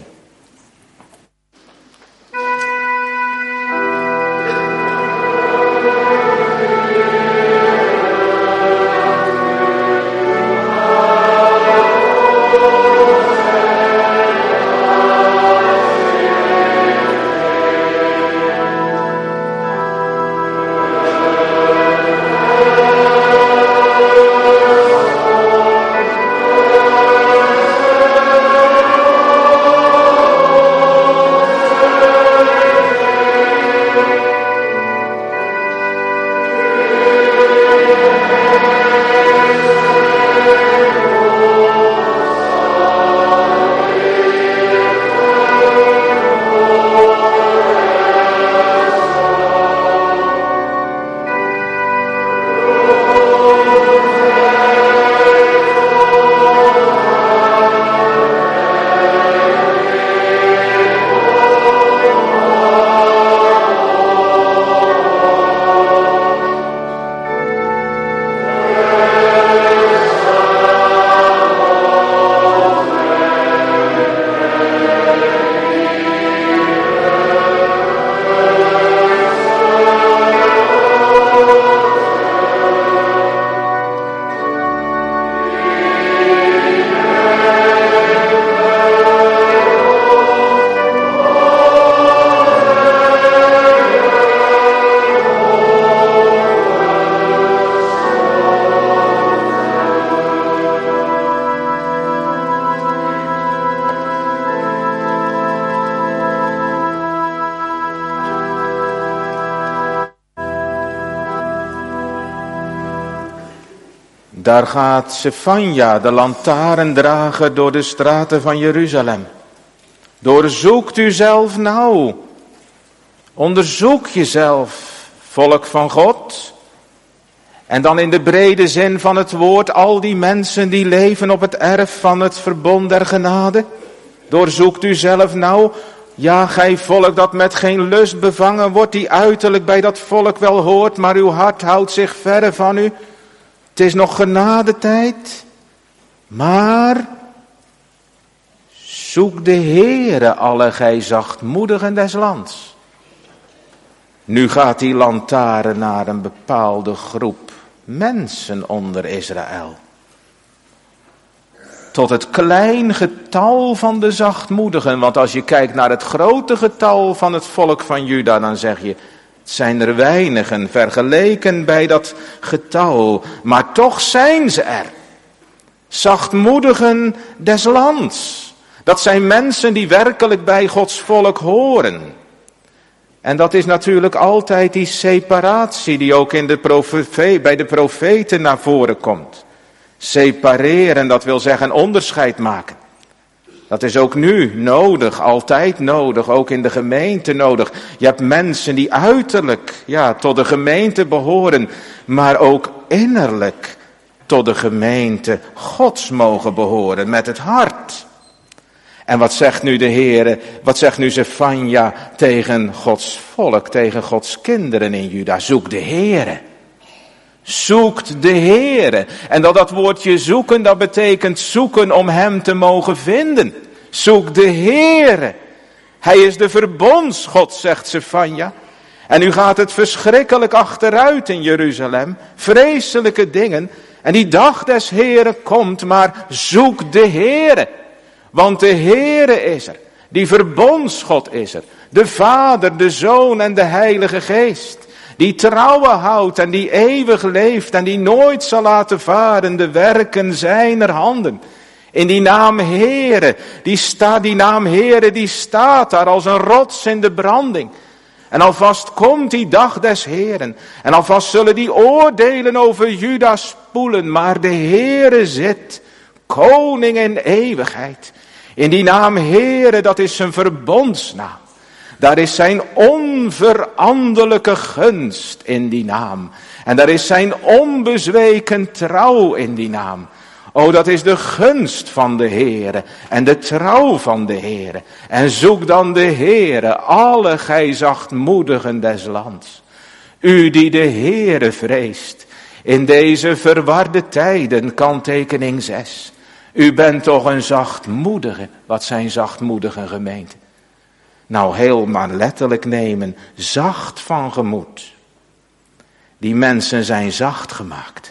[SPEAKER 1] Daar gaat Sefanja, de lantaarndrager, door de straten van Jeruzalem. Doorzoekt u zelf nou. Onderzoek jezelf, volk van God. En dan in de brede zin van het woord, al die mensen die leven op het erf van het verbond der genade. Doorzoekt u zelf nou. Ja, gij volk dat met geen lust bevangen wordt, die uiterlijk bij dat volk wel hoort, maar uw hart houdt zich verre van u. Het is nog genadetijd, maar zoek de Heere, alle gij zachtmoedigen des lands. Nu gaat die lantaarn naar een bepaalde groep mensen onder Israël. Tot het klein getal van de zachtmoedigen, want als je kijkt naar het grote getal van het volk van Juda, dan zeg je, het zijn er weinigen vergeleken bij dat getal, maar toch zijn ze er. Zachtmoedigen des lands. Dat zijn mensen die werkelijk bij Gods volk horen. En dat is natuurlijk altijd die separatie die ook in bij de profeten naar voren komt. Separeren, dat wil zeggen onderscheid maken. Dat is ook nu nodig, altijd nodig, ook in de gemeente nodig. Je hebt mensen die uiterlijk tot de gemeente behoren, maar ook innerlijk tot de gemeente Gods mogen behoren met het hart. En wat zegt nu de Heere, wat zegt nu Sefanja tegen Gods volk, tegen Gods kinderen in Juda? Zoek de Heere. Zoekt de Heere. En dat woordje zoeken, dat betekent zoeken om hem te mogen vinden. Zoek de Heere. Hij is de verbondsgod, zegt Sefanja. En nu gaat het verschrikkelijk achteruit in Jeruzalem. Vreselijke dingen. En die dag des Heeren komt, maar zoek de Heere. Want de Heere is er. Die verbondsgod is er. De Vader, de Zoon en de Heilige Geest. Die trouwen houdt en die eeuwig leeft en die nooit zal laten varen de werken zijner handen. In die naam Heere, die naam Heere, die staat daar als een rots in de branding. En alvast komt die dag des Heeren. En alvast zullen die oordelen over Juda spoelen. Maar de Heere zit, koning in eeuwigheid. In die naam Heere, dat is zijn verbondsnaam. Daar is zijn onveranderlijke gunst in die naam. En daar is zijn onbezweken trouw in die naam. O, dat is de gunst van de Heere en de trouw van de Heere. En zoek dan de Heere, alle gij zachtmoedigen des lands. U die de Heere vreest, in deze verwarde tijden, kanttekening 6. U bent toch een zachtmoedige. Wat zijn zachtmoedige gemeenten? Nou, heel maar letterlijk nemen, zacht van gemoed. Die mensen zijn zacht gemaakt.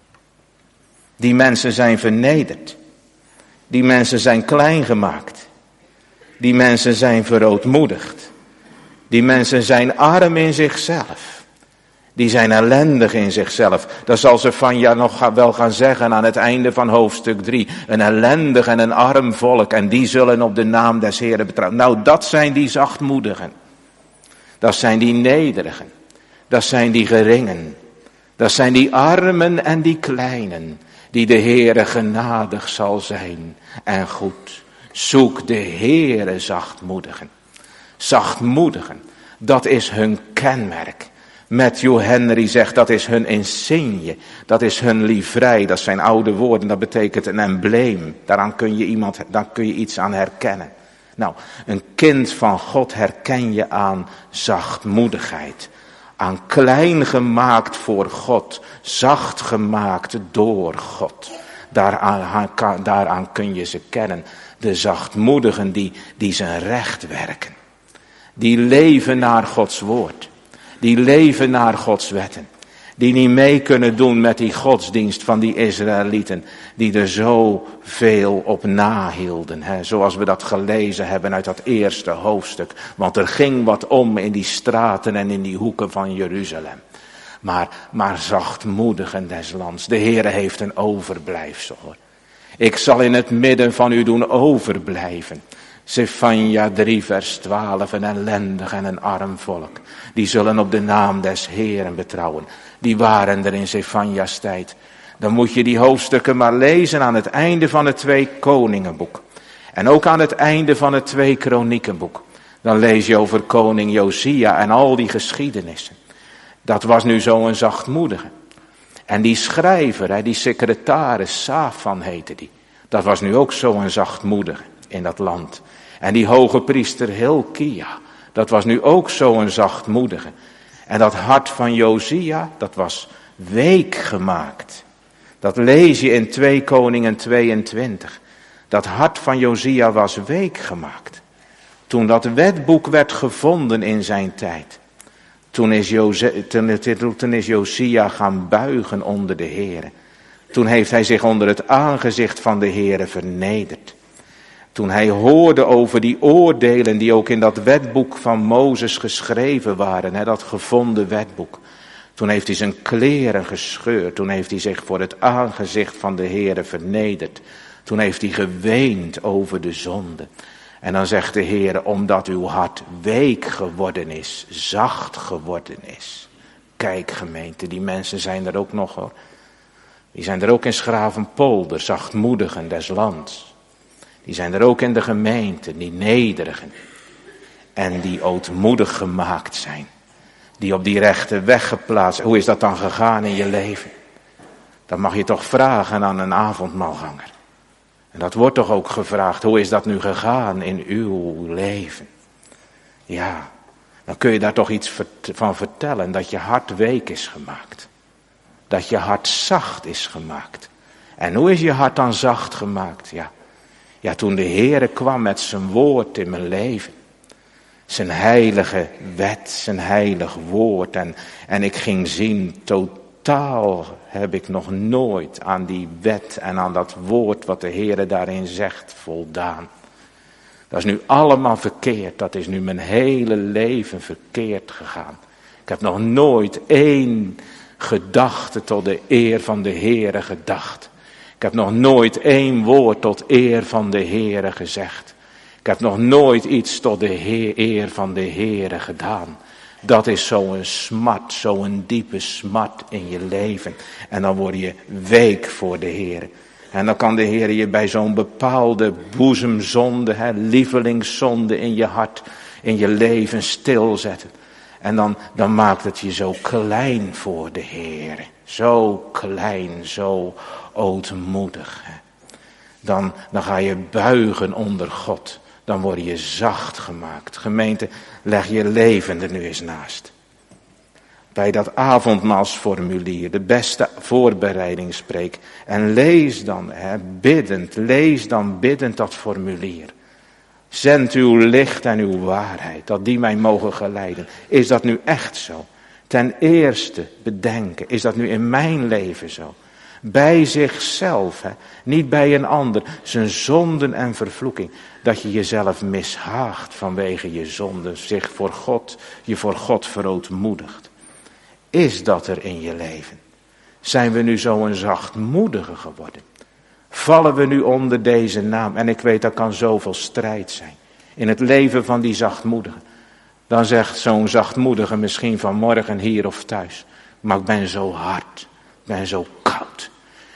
[SPEAKER 1] Die mensen zijn vernederd. Die mensen zijn klein gemaakt. Die mensen zijn verootmoedigd. Die mensen zijn arm in zichzelf. Die zijn ellendig in zichzelf. Dat zal Zefanja nog wel gaan zeggen aan het einde van hoofdstuk 3. Een ellendig en een arm volk. En die zullen op de naam des Heren betrouwen. Nou, dat zijn die zachtmoedigen. Dat zijn die nederigen. Dat zijn die geringen. Dat zijn die armen en die kleinen. Die de Heere genadig zal zijn en goed. Zoek de Heere zachtmoedigen. Zachtmoedigen, dat is hun kenmerk. Matthew Henry zegt dat is hun insigne, dat is hun livrei, dat zijn oude woorden, dat betekent een embleem. Daar kun je iets aan herkennen. Nou, een kind van God herken je aan zachtmoedigheid. Aan klein gemaakt voor God, zacht gemaakt door God. Daaraan kun je ze kennen. De zachtmoedigen die zijn recht werken. Die leven naar Gods woord. Die leven naar Gods wetten. Die niet mee kunnen doen met die godsdienst van die Israëlieten. Die er zoveel op nahielden. Zoals we dat gelezen hebben uit dat eerste hoofdstuk. Want er ging wat om in die straten en in die hoeken van Jeruzalem. Maar zachtmoedigen des lands. De Heere heeft een overblijfsel, hoor. Ik zal in het midden van u doen overblijven. Zefanja 3 vers 12, een ellendig en een arm volk. Die zullen op de naam des Heeren betrouwen. Die waren er in Zefanja's tijd. Dan moet je die hoofdstukken maar lezen aan het einde van het 2 Koningenboek. En ook aan het einde van het 2 Kroniekenboek. Dan lees je over koning Josia en al die geschiedenissen. Dat was nu zo'n zachtmoedige. En die schrijver, die secretaris, Safan heette die. Dat was nu ook zo'n zachtmoedige in dat land. En die hoge priester Hilkia, dat was nu ook zo'n zachtmoedige. En dat hart van Josia, dat was week gemaakt. Dat lees je in 2 Koningen 22. Dat hart van Josia was week gemaakt. Toen dat wetboek werd gevonden in zijn tijd. Toen is Josia gaan buigen onder de Heere. Toen heeft hij zich onder het aangezicht van de Heere vernederd. Toen hij hoorde over die oordelen die ook in dat wetboek van Mozes geschreven waren, dat gevonden wetboek. Toen heeft hij zijn kleren gescheurd. Toen heeft hij zich voor het aangezicht van de Heere vernederd. Toen heeft hij geweend over de zonde. En dan zegt de Heere, omdat uw hart week geworden is, zacht geworden is. Kijk gemeente, die mensen zijn er ook nog, hoor. Die zijn er ook in Schravenpolder, zachtmoedigen des lands. Die zijn er ook in de gemeente, die nederigen. En die ootmoedig gemaakt zijn. Die op die rechte weg geplaatst. Hoe is dat dan gegaan in je leven? Dat mag je toch vragen aan een avondmaalganger. En dat wordt toch ook gevraagd, hoe is dat nu gegaan in uw leven? Ja, dan kun je daar toch iets van vertellen, dat je hart week is gemaakt. Dat je hart zacht is gemaakt. En hoe is je hart dan zacht gemaakt? Ja, toen de Heere kwam met zijn woord in mijn leven. Zijn heilige wet, zijn heilig woord. En ik ging zien, totaal heb ik nog nooit aan die wet en aan dat woord wat de Heere daarin zegt voldaan. Dat is nu allemaal verkeerd. Dat is nu mijn hele leven verkeerd gegaan. Ik heb nog nooit één gedachte tot de eer van de Heere gedacht. Ik heb nog nooit één woord tot eer van de Heere gezegd. Ik heb nog nooit iets tot de eer van de Heere gedaan. Dat is zo'n smart, zo'n diepe smart in je leven. En dan word je week voor de Heere. En dan kan de Heer je bij zo'n bepaalde boezemzonde, lievelingszonde in je hart, in je leven stilzetten. En dan maakt het je zo klein voor de Heer. Zo klein, zo ootmoedig. Dan ga je buigen onder God. Dan word je zacht gemaakt. Gemeente, leg je leven er nu eens naast. Bij dat avondmaalsformulier, de beste voorbereidingspreek. En lees dan biddend dat formulier. Zend uw licht en uw waarheid, dat die mij mogen geleiden. Is dat nu echt zo? Ten eerste bedenken, is dat nu in mijn leven zo? Bij zichzelf, niet bij een ander. Zijn zonden en vervloeking. Dat je jezelf mishaagt vanwege je zonden. Je voor God verootmoedigt. Is dat er in je leven? Zijn we nu zo een zachtmoedige geworden? Vallen we nu onder deze naam? En ik weet, dat kan zoveel strijd zijn. In het leven van die zachtmoedige. Dan zegt zo'n zachtmoedige misschien vanmorgen hier of thuis. Maar ik ben zo hard. Ik ben zo koud.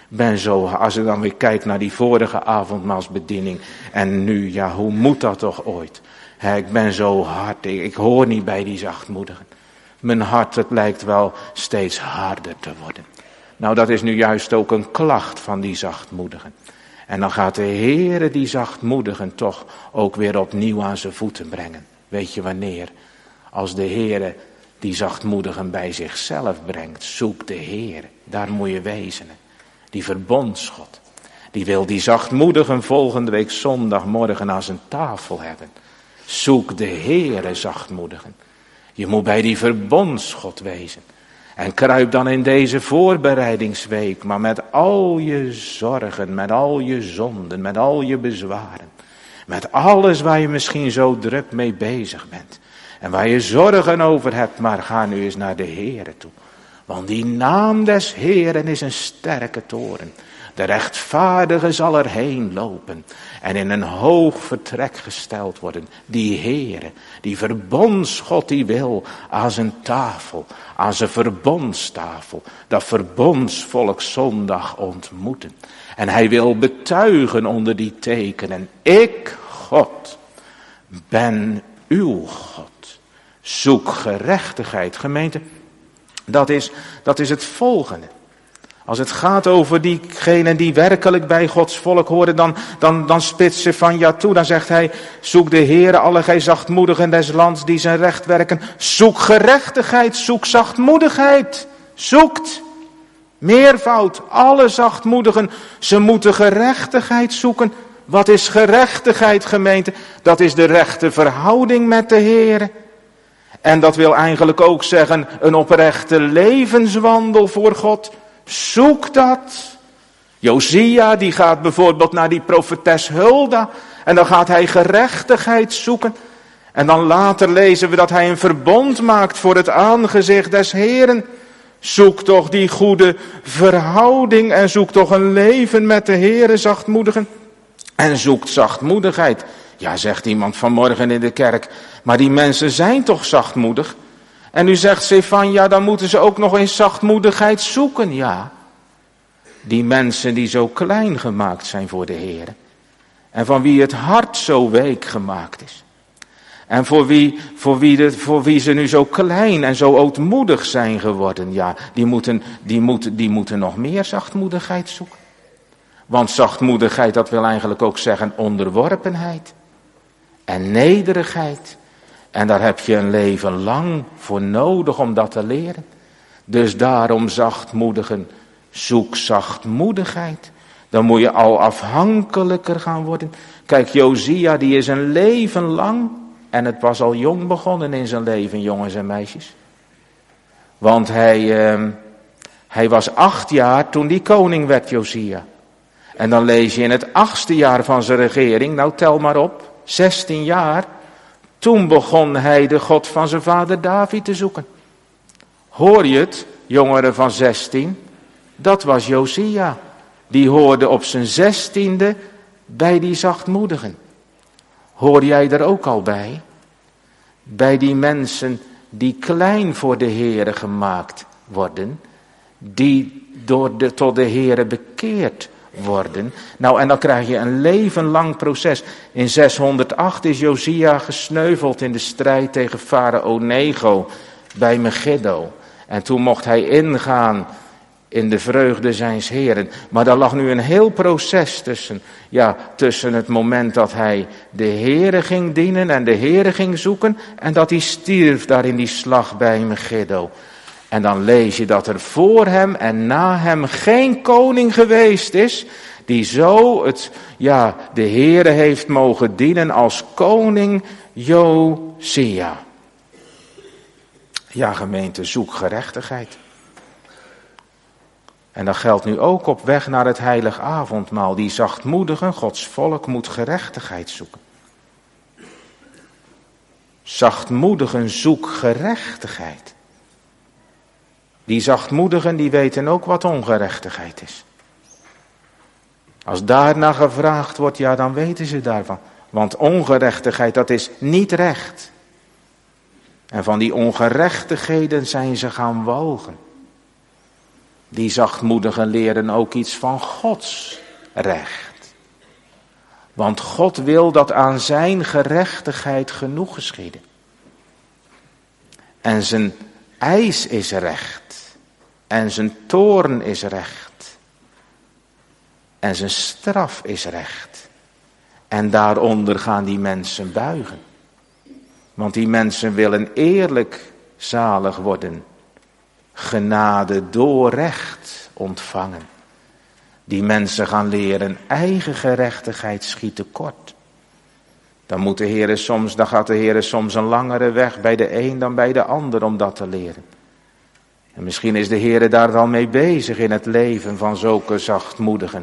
[SPEAKER 1] Als ik dan weer kijk naar die vorige avondmaalsbediening. En nu, ja, hoe moet dat toch ooit? Ik ben zo hard. Ik hoor niet bij die zachtmoedigen. Mijn hart, het lijkt wel steeds harder te worden. Nou, dat is nu juist ook een klacht van die zachtmoedigen. En dan gaat de Heere die zachtmoedigen toch ook weer opnieuw aan zijn voeten brengen. Weet je wanneer? Als de Heere die zachtmoedigen bij zichzelf brengt. Zoek de Heere. Daar moet je wezen. Die verbondsgod. Die wil die zachtmoedigen volgende week zondagmorgen aan zijn tafel hebben. Zoek de Heere zachtmoedigen. Je moet bij die verbondsgod wezen. En kruip dan in deze voorbereidingsweek, maar met al je zorgen, met al je zonden, met al je bezwaren. Met alles waar je misschien zo druk mee bezig bent. En waar je zorgen over hebt, maar ga nu eens naar de Heere toe. Want die naam des Heeren is een sterke toren. De rechtvaardige zal erheen lopen en in een hoog vertrek gesteld worden. Die Heere, die verbondsgod, die wil aan zijn tafel, aan zijn verbondstafel, dat verbondsvolk zondag ontmoeten. En hij wil betuigen onder die tekenen, ik, God, ben uw God. Zoek gerechtigheid, gemeente. Dat is het volgende. Als het gaat over diegenen die werkelijk bij Gods volk horen, dan spitst ze van ja toe. Dan zegt hij, zoek de Heere, alle gij zachtmoedigen des lands die zijn recht werken. Zoek gerechtigheid, zoek zachtmoedigheid. Zoekt. Meervoud, alle zachtmoedigen, ze moeten gerechtigheid zoeken. Wat is gerechtigheid, gemeente? Dat is de rechte verhouding met de Heere. En dat wil eigenlijk ook zeggen een oprechte levenswandel voor God. Zoek dat. Josia die gaat bijvoorbeeld naar die profetes Hulda. En dan gaat hij gerechtigheid zoeken. En dan later lezen we dat hij een verbond maakt voor het aangezicht des Heeren. Zoek toch die goede verhouding en zoek toch een leven met de Heere, zachtmoedigen. En zoekt zachtmoedigheid. Ja, zegt iemand vanmorgen in de kerk, maar die mensen zijn toch zachtmoedig? En nu zegt Stefan, ja, dan moeten ze ook nog eens zachtmoedigheid zoeken, ja. Die mensen die zo klein gemaakt zijn voor de Heer. En van wie het hart zo week gemaakt is. En voor wie ze nu zo klein en zo ootmoedig zijn geworden, ja, die moeten nog meer zachtmoedigheid zoeken. Want zachtmoedigheid, dat wil eigenlijk ook zeggen onderworpenheid. En nederigheid. En daar heb je een leven lang voor nodig om dat te leren. Dus daarom zachtmoedigen. Zoek zachtmoedigheid. Dan moet je al afhankelijker gaan worden. Kijk, Josia die is een leven lang. En het was al jong begonnen in zijn leven, jongens en meisjes. Want hij was 8 jaar toen die koning werd, Josia. En dan lees je in het 8e jaar van zijn regering, nou tel maar op. 16 jaar, toen begon hij de God van zijn vader David te zoeken. Hoor je het, jongeren van 16? Dat was Josia. Die hoorde op zijn 16e bij die zachtmoedigen. Hoor jij er ook al bij? Bij die mensen die klein voor de Heere gemaakt worden, die tot de Heere bekeerd worden. Nou, en dan krijg je een levenlang proces. In 608 is Josia gesneuveld in de strijd tegen farao Nego bij Megiddo. En toen mocht hij ingaan in de vreugde zijns Heren. Maar daar lag nu een heel proces tussen het moment dat hij de Heere ging dienen en de Heere ging zoeken, en dat hij stierf daar in die slag bij Megiddo. En dan lees je dat er voor hem en na hem geen koning geweest is, die zo de Heere heeft mogen dienen als koning Josia. Ja, gemeente, zoek gerechtigheid. En dat geldt nu ook op weg naar het heilig avondmaal. Die zachtmoedigen, Gods volk, moet gerechtigheid zoeken. Zachtmoedigen, zoek gerechtigheid. Die zachtmoedigen, die weten ook wat ongerechtigheid is. Als daarna gevraagd wordt, ja, dan weten ze daarvan. Want ongerechtigheid, dat is niet recht. En van die ongerechtigheden zijn ze gaan walgen. Die zachtmoedigen leren ook iets van Gods recht. Want God wil dat aan zijn gerechtigheid genoeg geschieden. En zijn eis is recht. En zijn toorn is recht. En zijn straf is recht. En daaronder gaan die mensen buigen. Want die mensen willen eerlijk zalig worden. Genade door recht ontvangen. Die mensen gaan leren, eigen gerechtigheid schiet tekort. Dan gaat de Heere soms een langere weg bij de een dan bij de ander om dat te leren. En misschien is de Heere daar wel mee bezig in het leven van zulke zachtmoedigen.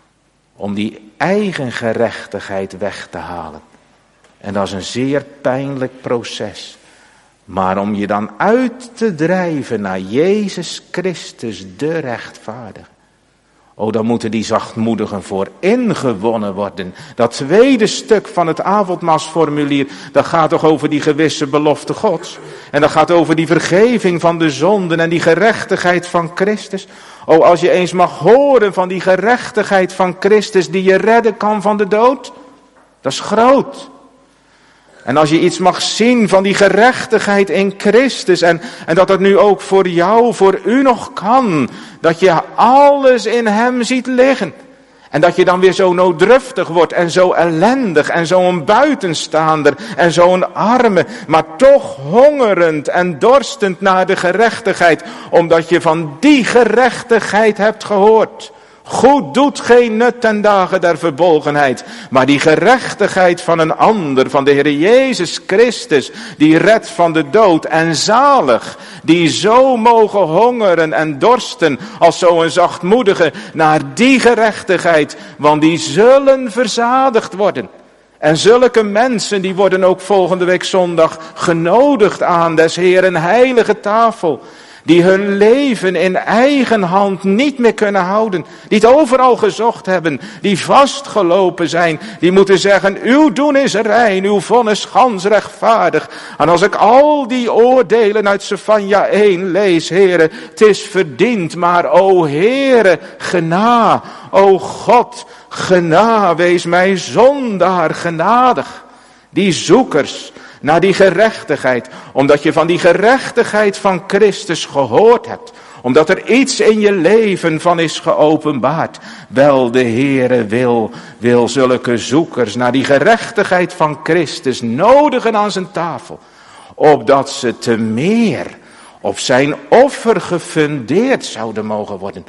[SPEAKER 1] Om die eigen gerechtigheid weg te halen. En dat is een zeer pijnlijk proces. Maar om je dan uit te drijven naar Jezus Christus, de rechtvaardige. Dan moeten die zachtmoedigen voor ingewonnen worden. Dat tweede stuk van het avondmaalsformulier, dat gaat toch over die gewisse belofte Gods. En dat gaat over die vergeving van de zonden en die gerechtigheid van Christus. Als je eens mag horen van die gerechtigheid van Christus die je redden kan van de dood. Dat is groot. En als je iets mag zien van die gerechtigheid in Christus en dat het nu ook voor jou, voor u nog kan. Dat je alles in hem ziet liggen. En dat je dan weer zo nooddruftig wordt en zo ellendig en zo'n buitenstaander en zo'n arme. Maar toch hongerend en dorstend naar de gerechtigheid. Omdat je van die gerechtigheid hebt gehoord. Goed doet geen nut ten dagen der verbolgenheid. Maar die gerechtigheid van een ander, van de Heer Jezus Christus, die redt van de dood. En zalig, die zo mogen hongeren en dorsten als zo'n zachtmoedige naar die gerechtigheid. Want die zullen verzadigd worden. En zulke mensen die worden ook volgende week zondag genodigd aan des Heeren heilige tafel. Die hun leven in eigen hand niet meer kunnen houden. Die het overal gezocht hebben. Die vastgelopen zijn. Die moeten zeggen, uw doen is rein, uw vonnis gans rechtvaardig. En als ik al die oordelen uit Sefanja 1 lees, Heere, het is verdiend. Maar o Heere, gena, o God, gena, wees mij zondaar genadig. Die zoekers naar die gerechtigheid, omdat je van die gerechtigheid van Christus gehoord hebt, omdat er iets in je leven van is geopenbaard. Wel, de Heere wil zulke zoekers naar die gerechtigheid van Christus nodigen aan zijn tafel, opdat ze te meer op zijn offer gefundeerd zouden mogen worden.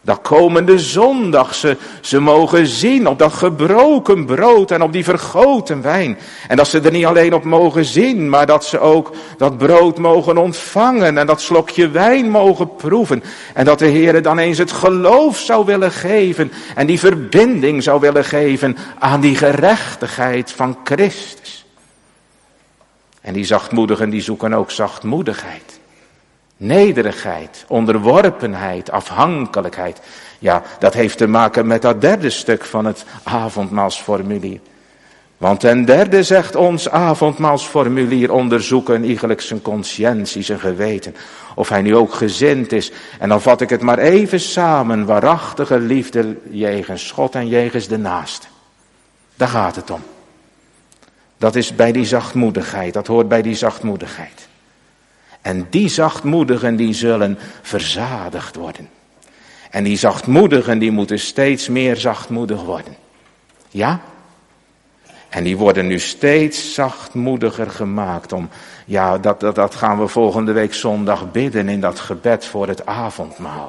[SPEAKER 1] Dat komende zondag ze mogen zien op dat gebroken brood en op die vergoten wijn. En dat ze er niet alleen op mogen zien, maar dat ze ook dat brood mogen ontvangen en dat slokje wijn mogen proeven. En dat de Heer dan eens het geloof zou willen geven en die verbinding zou willen geven aan die gerechtigheid van Christus. En die zachtmoedigen die zoeken ook zachtmoedigheid. Nederigheid, onderworpenheid, afhankelijkheid. Ja, dat heeft te maken met dat derde stuk van het avondmaalsformulier. Want ten derde zegt ons avondmaalsformulier onderzoeken eigenlijk zijn conscientie, zijn geweten. Of hij nu ook gezind is. En dan vat ik het maar even samen. Waarachtige liefde jegens God en jegens de naaste. Daar gaat het om. Dat is bij die zachtmoedigheid, dat hoort bij die zachtmoedigheid. En die zachtmoedigen die zullen verzadigd worden. En die zachtmoedigen die moeten steeds meer zachtmoedig worden. Ja? En die worden nu steeds zachtmoediger gemaakt om, ja, dat gaan we volgende week zondag bidden in dat gebed voor het avondmaal.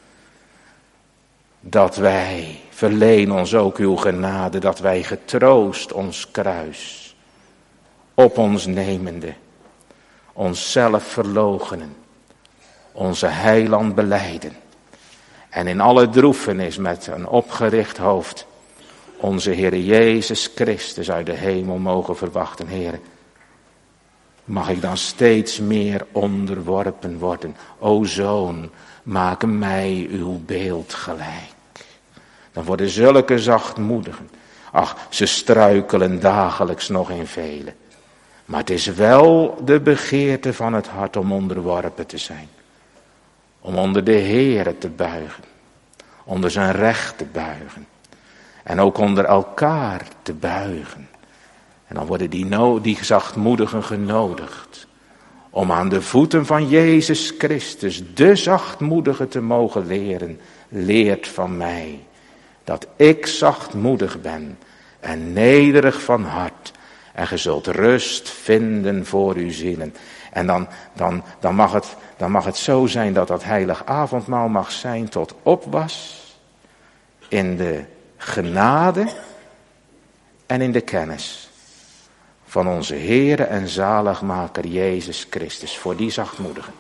[SPEAKER 1] Dat wij, verleen ons ook uw genade, dat wij getroost ons kruis op ons nemende, onszelf verloochenen, onze heiland belijden en in alle droefenis met een opgericht hoofd onze Heer Jezus Christus uit de hemel mogen verwachten. Heer, mag ik dan steeds meer onderworpen worden. O Zoon, maak mij uw beeld gelijk. Dan worden zulke zachtmoedigen. Ach, ze struikelen dagelijks nog in velen. Maar het is wel de begeerte van het hart om onderworpen te zijn. Om onder de Heere te buigen. Onder zijn recht te buigen. En ook onder elkaar te buigen. En dan worden die zachtmoedigen genodigd. Om aan de voeten van Jezus Christus, de zachtmoedige, te mogen leren. Leert van mij. Dat ik zachtmoedig ben. En nederig van hart. En ge zult rust vinden voor uw zielen. En dan mag het zo zijn dat dat heilig avondmaal mag zijn tot opwas. In de genade en in de kennis van onze Heere en zaligmaker Jezus Christus. Voor die zachtmoedigen.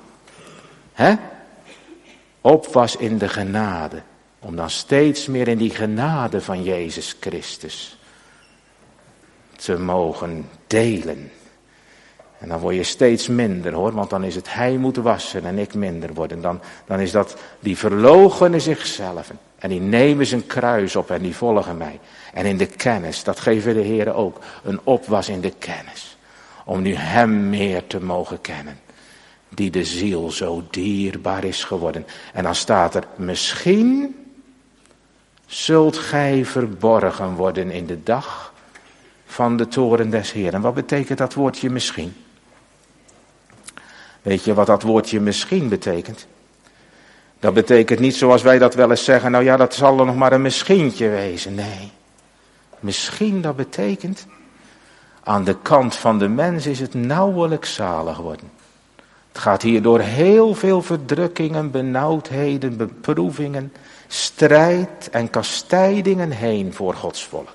[SPEAKER 1] Opwas in de genade. Om dan steeds meer in die genade van Jezus Christus te mogen delen. En dan word je steeds minder hoor, want dan is het hij moet wassen en ik minder worden. Dan is dat, die verloochenen zichzelf en die nemen zijn kruis op en die volgen mij. En in de kennis, dat geven de Heere ook, een opwas in de kennis. Om nu hem meer te mogen kennen, die de ziel zo dierbaar is geworden. En dan staat er, misschien zult gij verborgen worden in de dag van de toren des Heeren. Wat betekent dat woordje misschien? Weet je wat dat woordje misschien betekent? Dat betekent niet zoals wij dat wel eens zeggen, nou ja, dat zal er nog maar een misschientje wezen. Nee, misschien dat betekent, aan de kant van de mens is het nauwelijks zalig worden. Het gaat hier door heel veel verdrukkingen, benauwdheden, beproevingen, strijd en kastijdingen heen voor Gods volk.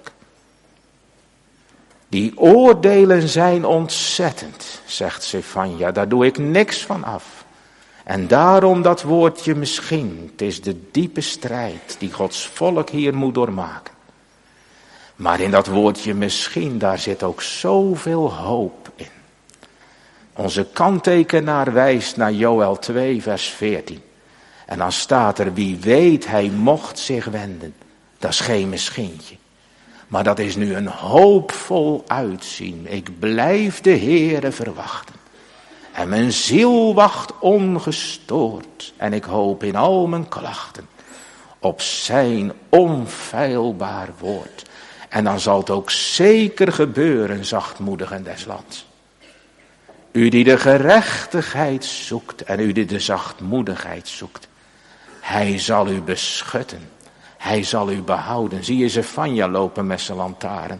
[SPEAKER 1] Die oordelen zijn ontzettend, zegt Zefanja, daar doe ik niks van af. En daarom dat woordje misschien, het is de diepe strijd die Gods volk hier moet doormaken. Maar in dat woordje misschien, daar zit ook zoveel hoop in. Onze kanttekenaar wijst naar Joël 2 vers 14. En dan staat er, wie weet hij mocht zich wenden. Dat is geen misschientje. Maar dat is nu een hoopvol uitzien. Ik blijf de Heere verwachten. En mijn ziel wacht ongestoord. En ik hoop in al mijn klachten op zijn onfeilbaar woord. En dan zal het ook zeker gebeuren, zachtmoedigen des lands. U die de gerechtigheid zoekt en u die de zachtmoedigheid zoekt. Hij zal u beschutten. Hij zal u behouden. Zie je Zefanja lopen met zijn lantaarn.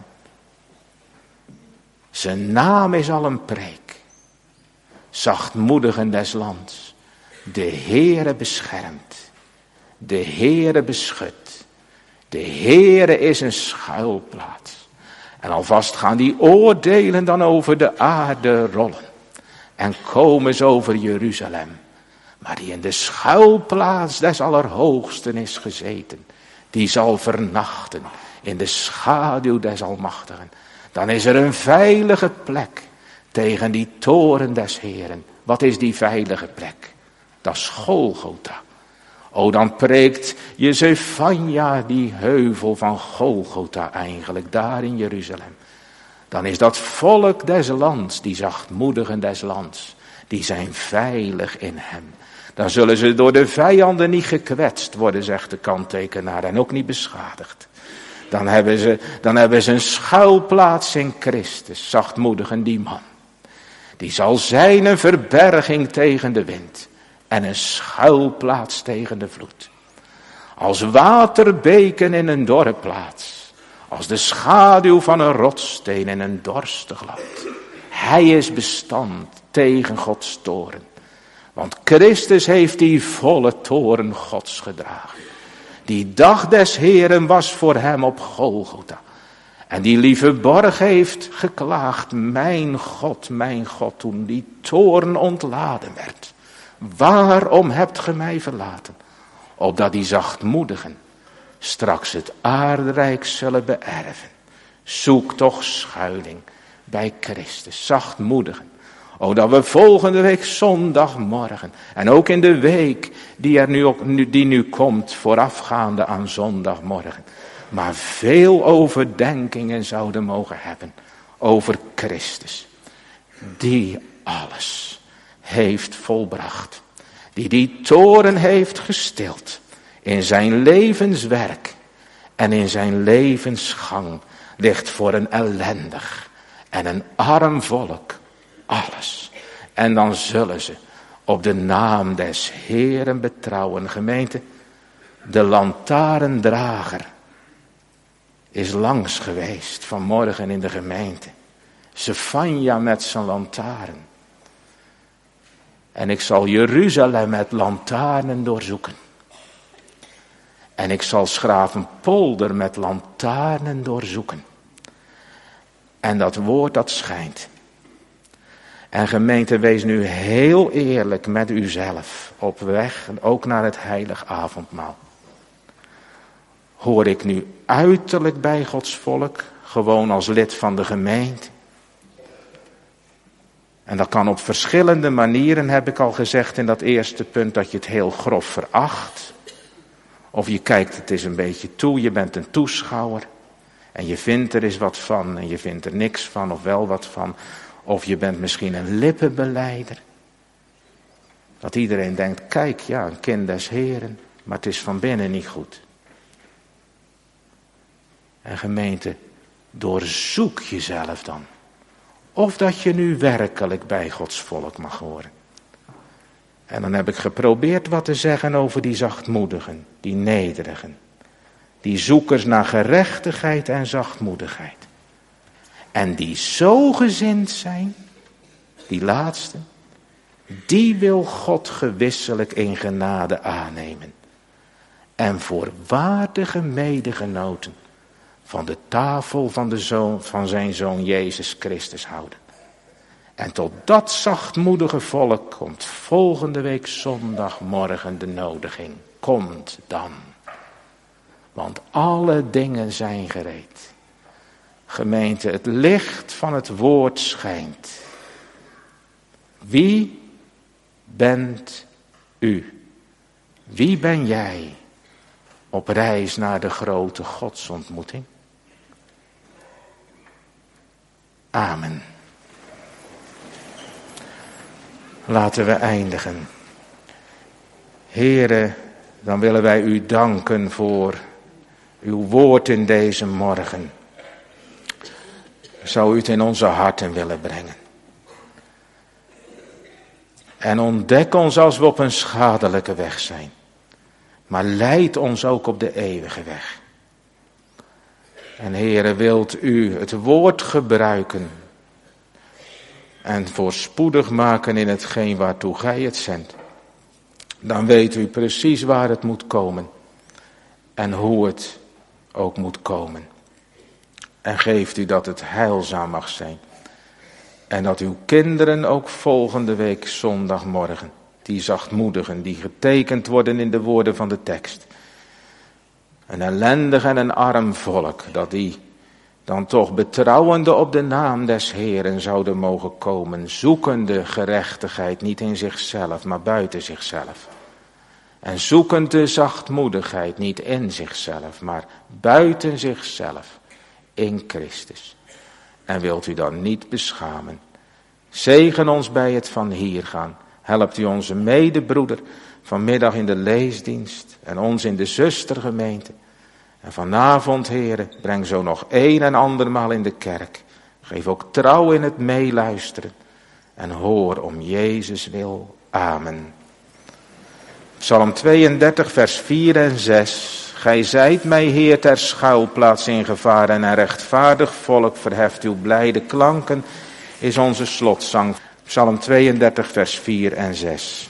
[SPEAKER 1] Zijn naam is al een preek. Zachtmoedigen des lands. De Heere beschermt. De Heere beschut. De Heere is een schuilplaats. En alvast gaan die oordelen dan over de aarde rollen. En komen ze over Jeruzalem. Maar die in de schuilplaats des Allerhoogsten is gezeten. Die zal vernachten in de schaduw des Almachtigen. Dan is er een veilige plek tegen die toren des Heeren. Wat is die veilige plek? Dat is Golgotha. O, dan preekt Zefanja die heuvel van Golgotha eigenlijk, daar in Jeruzalem. Dan is dat volk des lands, die zachtmoedigen des lands, die zijn veilig in hem. Dan zullen ze door de vijanden niet gekwetst worden, zegt de kanttekenaar, en ook niet beschadigd. Dan hebben ze een schuilplaats in Christus, zachtmoedigen die man. Die zal zijn een verberging tegen de wind en een schuilplaats tegen de vloed. Als waterbeken in een dorre plaats, als de schaduw van een rotssteen in een dorstig land. Hij is bestand tegen Gods toren. Want Christus heeft die volle toren Gods gedragen. Die dag des Heeren was voor hem op Golgotha. En die lieve borg heeft geklaagd, mijn God, toen die toorn ontladen werd. Waarom hebt ge mij verlaten? Opdat die zachtmoedigen straks het aardrijk zullen beërven. Zoek toch schuiling bij Christus, zachtmoedigen. O, dat we volgende week zondagmorgen en ook in de week die nu komt voorafgaande aan zondagmorgen. Maar veel overdenkingen zouden mogen hebben over Christus. Die alles heeft volbracht. Die toren heeft gestild in zijn levenswerk en in zijn levensgang. Ligt voor een ellendig en een arm volk alles. En dan zullen ze op de naam des Heeren betrouwen. Gemeente, de lantaarndrager is langs geweest vanmorgen in de gemeente. Zefanja met zijn lantaarn. En ik zal Jeruzalem met lantaarnen doorzoeken. En ik zal Schravenpolder met lantaarnen doorzoeken. En dat woord dat schijnt. En gemeente, wees nu heel eerlijk met uzelf op weg, ook naar het heilig avondmaal. Hoor ik nu uiterlijk bij Gods volk, gewoon als lid van de gemeente? En dat kan op verschillende manieren, heb ik al gezegd in dat eerste punt, dat je het heel grof veracht. Of je kijkt het eens een beetje toe, je bent een toeschouwer. En je vindt er eens wat van en je vindt er niks van of wel wat van. Of je bent misschien een lippenbeleider. Dat iedereen denkt, kijk, ja, een kind des Heren, maar het is van binnen niet goed. En gemeente, doorzoek jezelf dan. Of dat je nu werkelijk bij Gods volk mag horen. En dan heb ik geprobeerd wat te zeggen over die zachtmoedigen, die nederigen. Die zoekers naar gerechtigheid en zachtmoedigheid. En die zo gezind zijn, die laatste, die wil God gewisselijk in genade aannemen. En voor waardige medegenoten van de tafel van zijn Zoon Jezus Christus houden. En tot dat zachtmoedige volk komt volgende week zondagmorgen de nodiging. Komt dan. Want alle dingen zijn gereed. Gemeente, het licht van het woord schijnt. Wie bent u? Wie ben jij op reis naar de grote godsontmoeting? Amen. Laten we eindigen. Heere, dan willen wij u danken voor uw woord in deze morgen. Zou u het in onze harten willen brengen. En ontdek ons als we op een schadelijke weg zijn. Maar leid ons ook op de eeuwige weg. En Heere, wilt u het woord gebruiken. En voorspoedig maken in hetgeen waartoe gij het zendt. dan weet u precies waar het moet komen en hoe het ook moet komen. En geeft u dat het heilzaam mag zijn. En dat uw kinderen ook volgende week zondagmorgen, die zachtmoedigen, die getekend worden in de woorden van de tekst. Een ellendig en een arm volk, dat die dan toch betrouwende op de naam des Heeren zouden mogen komen, zoekende gerechtigheid niet in zichzelf, maar buiten zichzelf. En zoekend de zachtmoedigheid niet in zichzelf, maar buiten zichzelf, in Christus. En wilt u dan niet beschamen. Zegen ons bij het van hier gaan. Helpt u onze medebroeder vanmiddag in de leesdienst en ons in de zustergemeente. En vanavond, heren, breng zo nog een en andermaal in de kerk. Geef ook trouw in het meeluisteren. En hoor om Jezus wil. Amen. Psalm 32, vers 4 en 6. Gij zijt mij, Heer, ter schuilplaats in gevaar en een rechtvaardig volk verheft uw blijde klanken, is onze slotzang. Psalm 32, vers 4 en 6.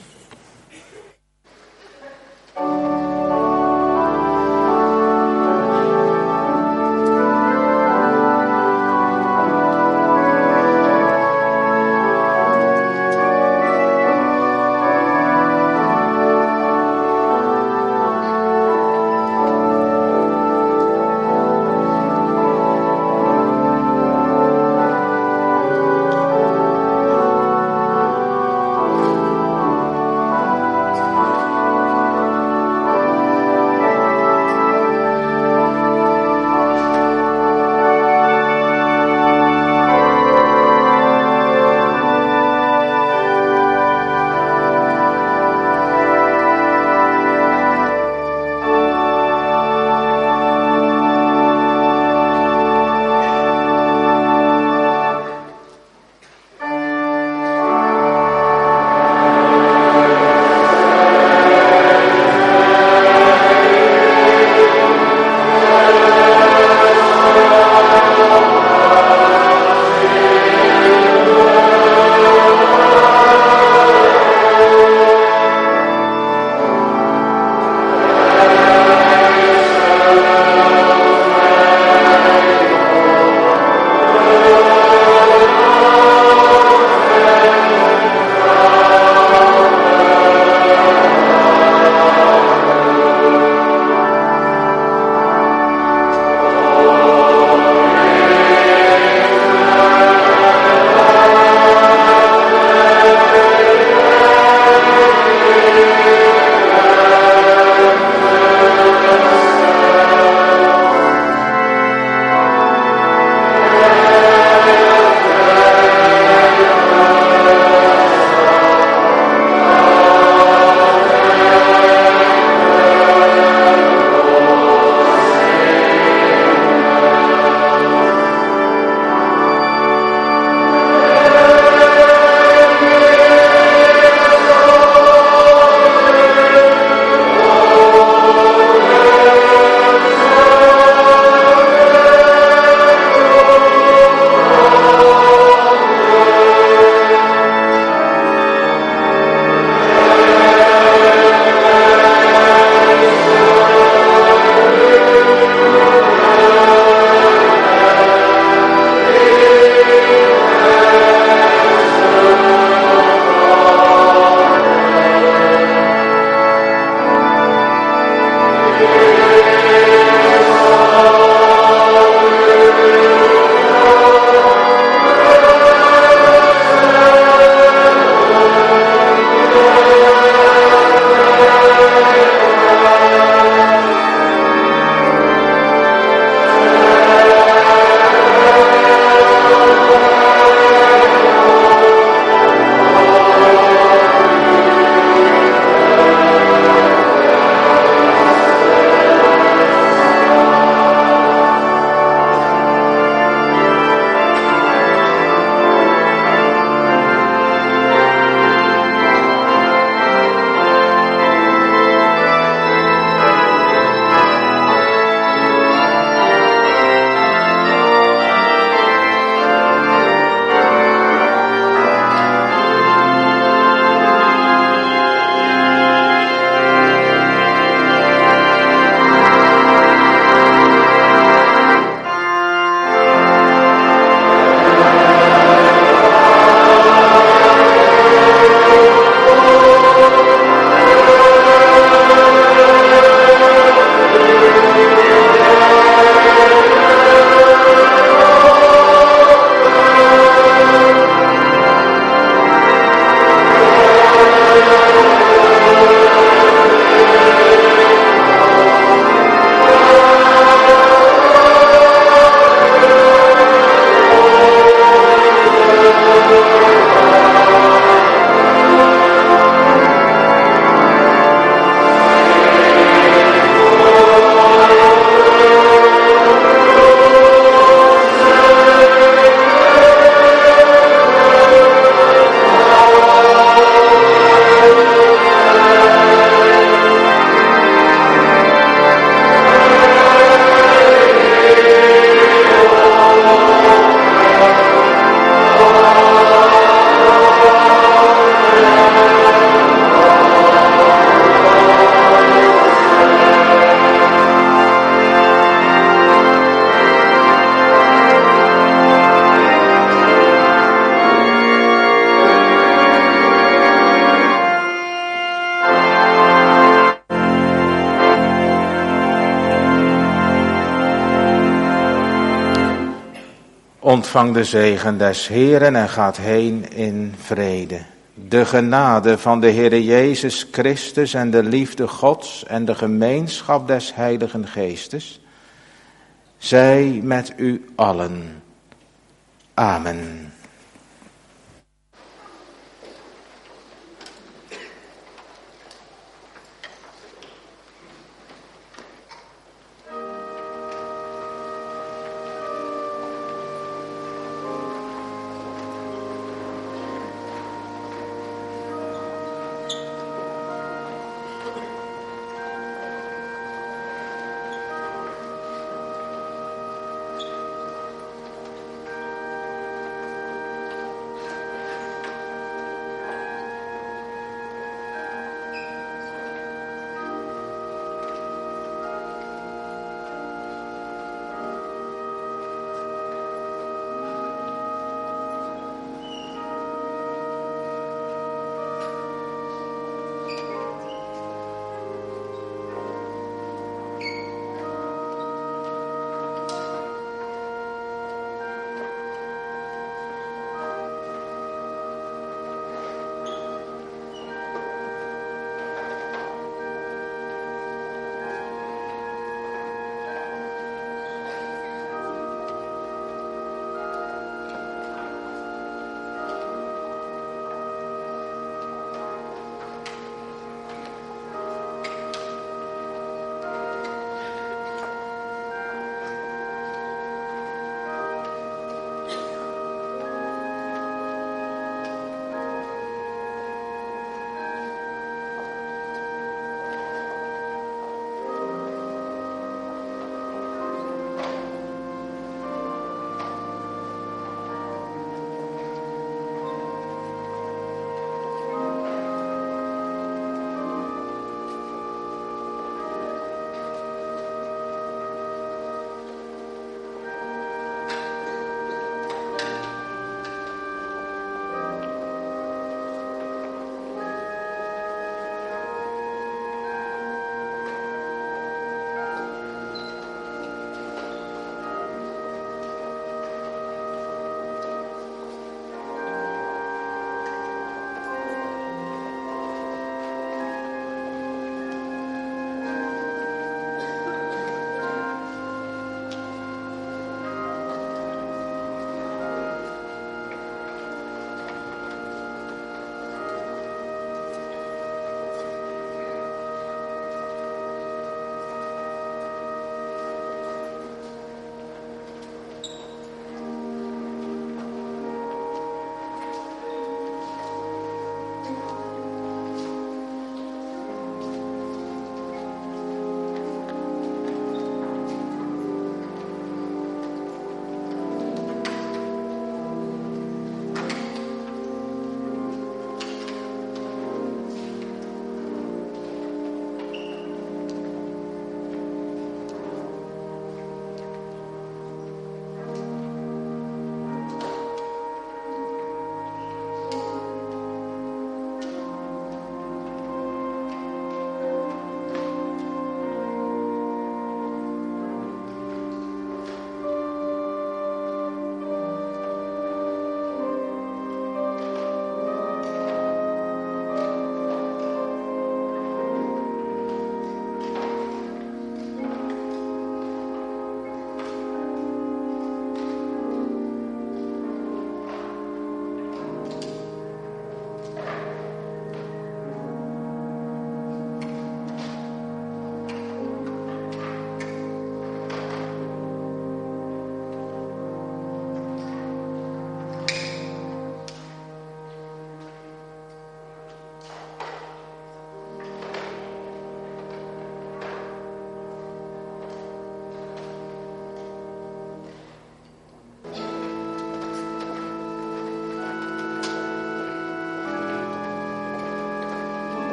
[SPEAKER 1] Ontvang de zegen des Heeren en gaat heen in vrede. De genade van de Heere Jezus Christus en de liefde Gods en de gemeenschap des Heiligen Geestes, zij met u allen. Amen.